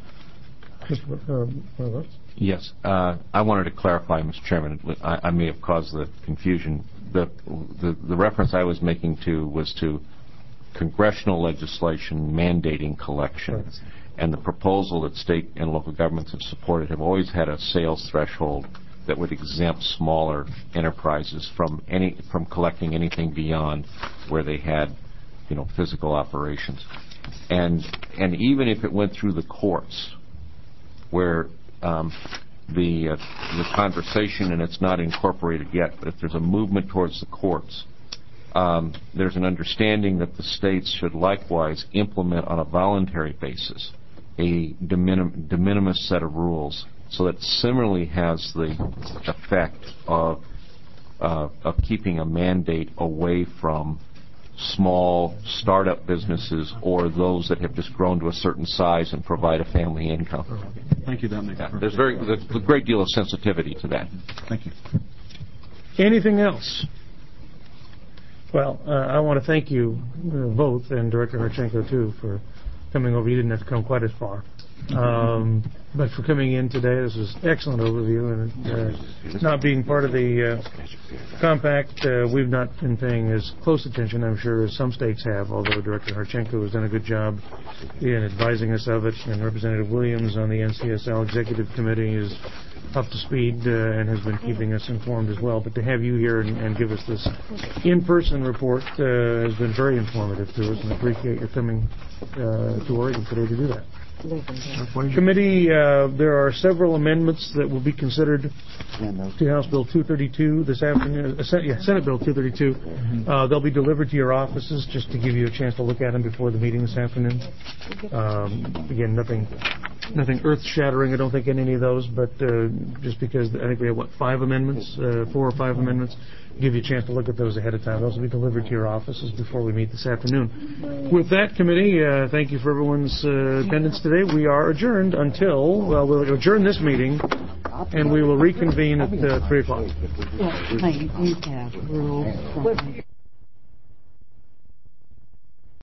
Yes. Uh, I wanted to clarify, Mister Chairman. I, I may have caused the confusion. The, the, the reference I was making to was to congressional legislation mandating collection. Right. And the proposal that state and local governments have supported have always had a sales threshold that would exempt smaller enterprises from any from collecting anything beyond where they had, you know, physical operations. And and even if it went through the courts, where um, the uh, the conversation, and it's not incorporated yet, but if there's a movement towards the courts, um, there's an understanding that the states should likewise implement on a voluntary basis a de minim- de minimis set of rules, so that similarly has the effect of uh, of keeping a mandate away from small startup businesses or those that have just grown to a certain size and provide a family income. Thank you. That makes yeah, there's very there's a great deal of sensitivity to that. Thank you. Anything else? Well, uh, I want to thank you uh, both, and Director Harchenko too, for coming over. You didn't have to come quite as far. Um, but for coming in today, this was an excellent overview, and uh, not being part of the uh, compact, uh, we've not been paying as close attention, I'm sure, as some states have, although Director Harchenko has done a good job in advising us of it, and Representative Williams on the N C S L Executive Committee is up to speed uh, and has been keeping us informed as well. But to have you here and, and give us this in-person report uh, has been very informative to us, and appreciate your coming uh, to Oregon today to do that. Committee, uh, there are several amendments that will be considered to House Bill two thirty-two this afternoon. Uh, Sen- yeah, Senate Bill two thirty-two. Uh, they'll be delivered to your offices just to give you a chance to look at them before the meeting this afternoon. Um, again, nothing, nothing earth-shattering, I don't think, in any of those, but uh, just because I think we have what five amendments, uh, four or five amendments. Give you a chance to look at those ahead of time. Those will be delivered to your offices before we meet this afternoon. With that, committee, uh, thank you for everyone's uh, attendance today. We are adjourned until, well, we'll adjourn this meeting, and we will reconvene at uh, three o'clock. Yes, please, you have rules.